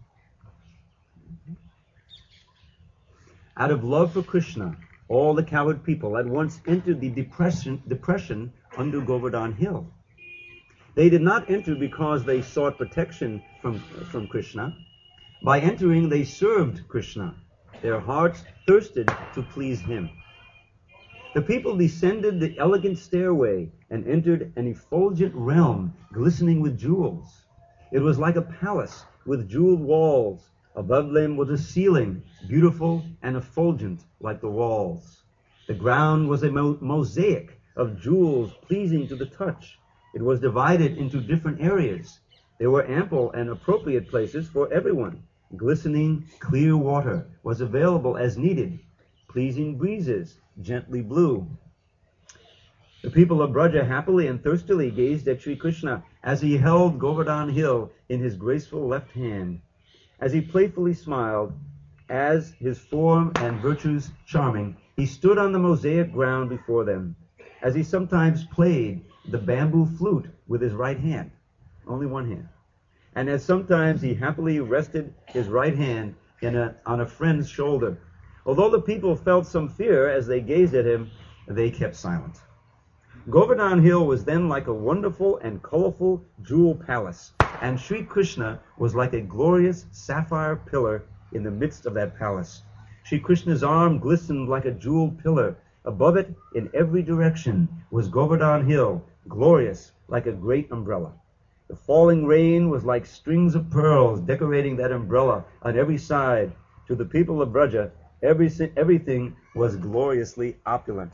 Out of love for Krishna, all the cowherd people at once entered the depression, depression under Govardhan Hill. They did not enter because they sought protection from, from Krishna. By entering, they served Krishna. Their hearts thirsted to please him. The people descended the elegant stairway and entered an effulgent realm glistening with jewels. It was like a palace with jeweled walls. Above them was a ceiling, beautiful and effulgent like the walls. The ground was a mo- mosaic of jewels pleasing to the touch. It was divided into different areas. There were ample and appropriate places for everyone. Glistening, clear water was available as needed. Pleasing breezes gently blew. The people of Braja happily and thirstily gazed at Sri Krishna as he held Govardhan Hill in his graceful left hand. As he playfully smiled, as his form and virtues charming, he stood on the mosaic ground before them. As he sometimes played the bamboo flute with his right hand, only one hand, and as sometimes he happily rested his right hand in a, on a friend's shoulder. Although the people felt some fear as they gazed at him, they kept silent. Govardhan Hill was then like a wonderful and colorful jewel palace, and Sri Krishna was like a glorious sapphire pillar in the midst of that palace. Sri Krishna's arm glistened like a jeweled pillar. Above it, in every direction, was Govardhan Hill, glorious like a great umbrella. The falling rain was like strings of pearls decorating that umbrella on every side. To the people of Braja, every, everything was gloriously opulent.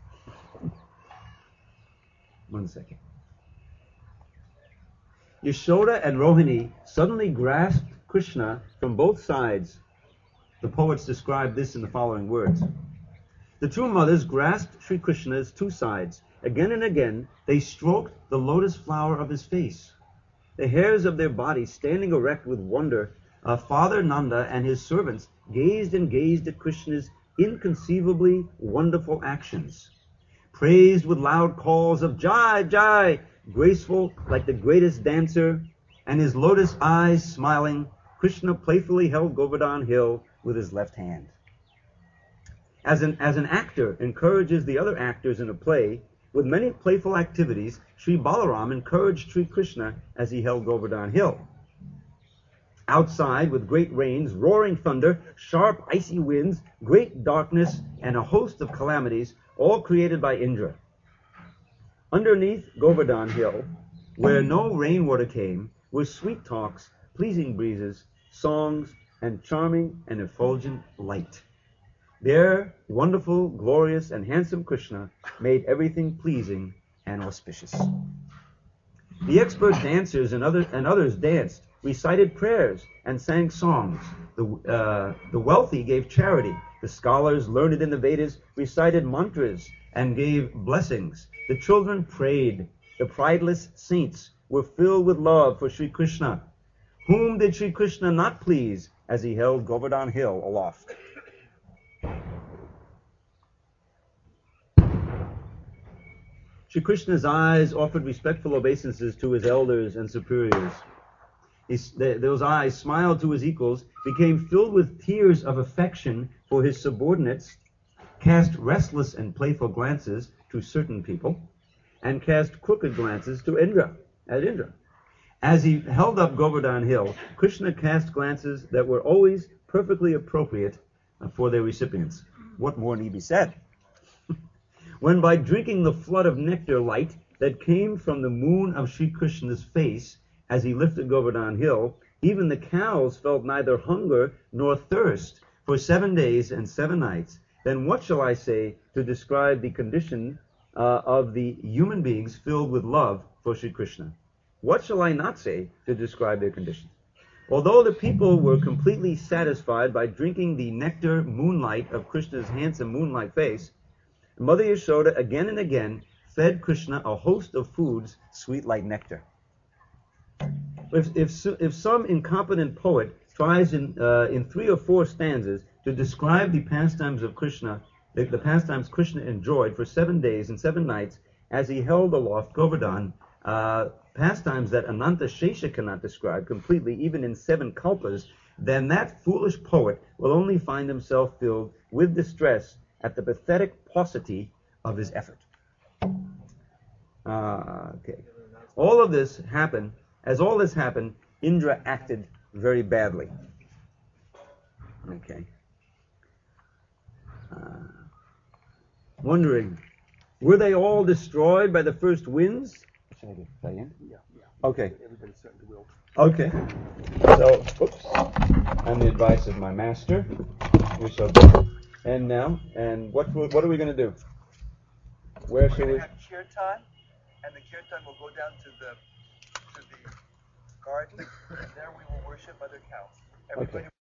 One second. Yashoda and Rohini suddenly grasped Krishna from both sides. The poets describe this in the following words. The two mothers grasped Sri Krishna's two sides. Again and again, they stroked the lotus flower of his face. The hairs of their bodies standing erect with wonder, uh, Father Nanda and his servants gazed and gazed at Krishna's inconceivably wonderful actions. Praised with loud calls of Jai, Jai, graceful like the greatest dancer, and his lotus eyes smiling, Krishna playfully held Govardhan Hill with his left hand. As an, as an actor encourages the other actors in a play, with many playful activities, Sri Balaram encouraged Sri Krishna as he held Govardhan Hill. Outside, with great rains, roaring thunder, sharp icy winds, great darkness, and a host of calamities, all created by Indra. Underneath Govardhan Hill, where no rainwater came, were sweet talks, pleasing breezes, songs, and charming and effulgent light. There, wonderful, glorious, and handsome Krishna made everything pleasing and auspicious. The expert dancers and, other, and others danced, recited prayers, and sang songs. The, uh, the wealthy gave charity. The scholars learned in the Vedas recited mantras and gave blessings. The children prayed. The prideless saints were filled with love for Sri Krishna. Whom did Sri Krishna not please as he held Govardhan Hill aloft? Sri Krishna's eyes offered respectful obeisances to his elders and superiors. His, the, those eyes smiled to his equals, became filled with tears of affection for his subordinates, cast restless and playful glances to certain people, and cast crooked glances to Indra, at Indra. As he held up Govardhan Hill, Krishna cast glances that were always perfectly appropriate for their recipients. What more need be said? When by drinking the flood of nectar light that came from the moon of Sri Krishna's face as he lifted Govardhan Hill, even the cows felt neither hunger nor thirst for seven days and seven nights, then what shall I say to describe the condition uh, of the human beings filled with love for Sri Krishna? What shall I not say to describe their condition? Although the people were completely satisfied by drinking the nectar moonlight of Krishna's handsome moonlight face, Mother Yashoda again and again fed Krishna a host of foods sweet like nectar. If, if, if some incompetent poet tries in, uh, in three or four stanzas to describe the pastimes of Krishna, the, the pastimes Krishna enjoyed for seven days and seven nights as he held aloft Govardhan, uh, pastimes that Ananta Shesha cannot describe completely, even in seven kalpas, then that foolish poet will only find himself filled with distress at the pathetic paucity of his effort. Uh, okay. All of this happened, as all this happened, Indra acted very badly. Okay. Uh, wondering, were they all destroyed by the first winds? Should I get play in? Yeah, yeah. Okay. Everybody certainly will. Okay. So, oops. On the advice of my master, we shall go. And now, and what what are we going to do? Where We're should going we? to have kirtan, and the kirtan will go down to the to the garden, and there we will worship other cows. Everybody Okay.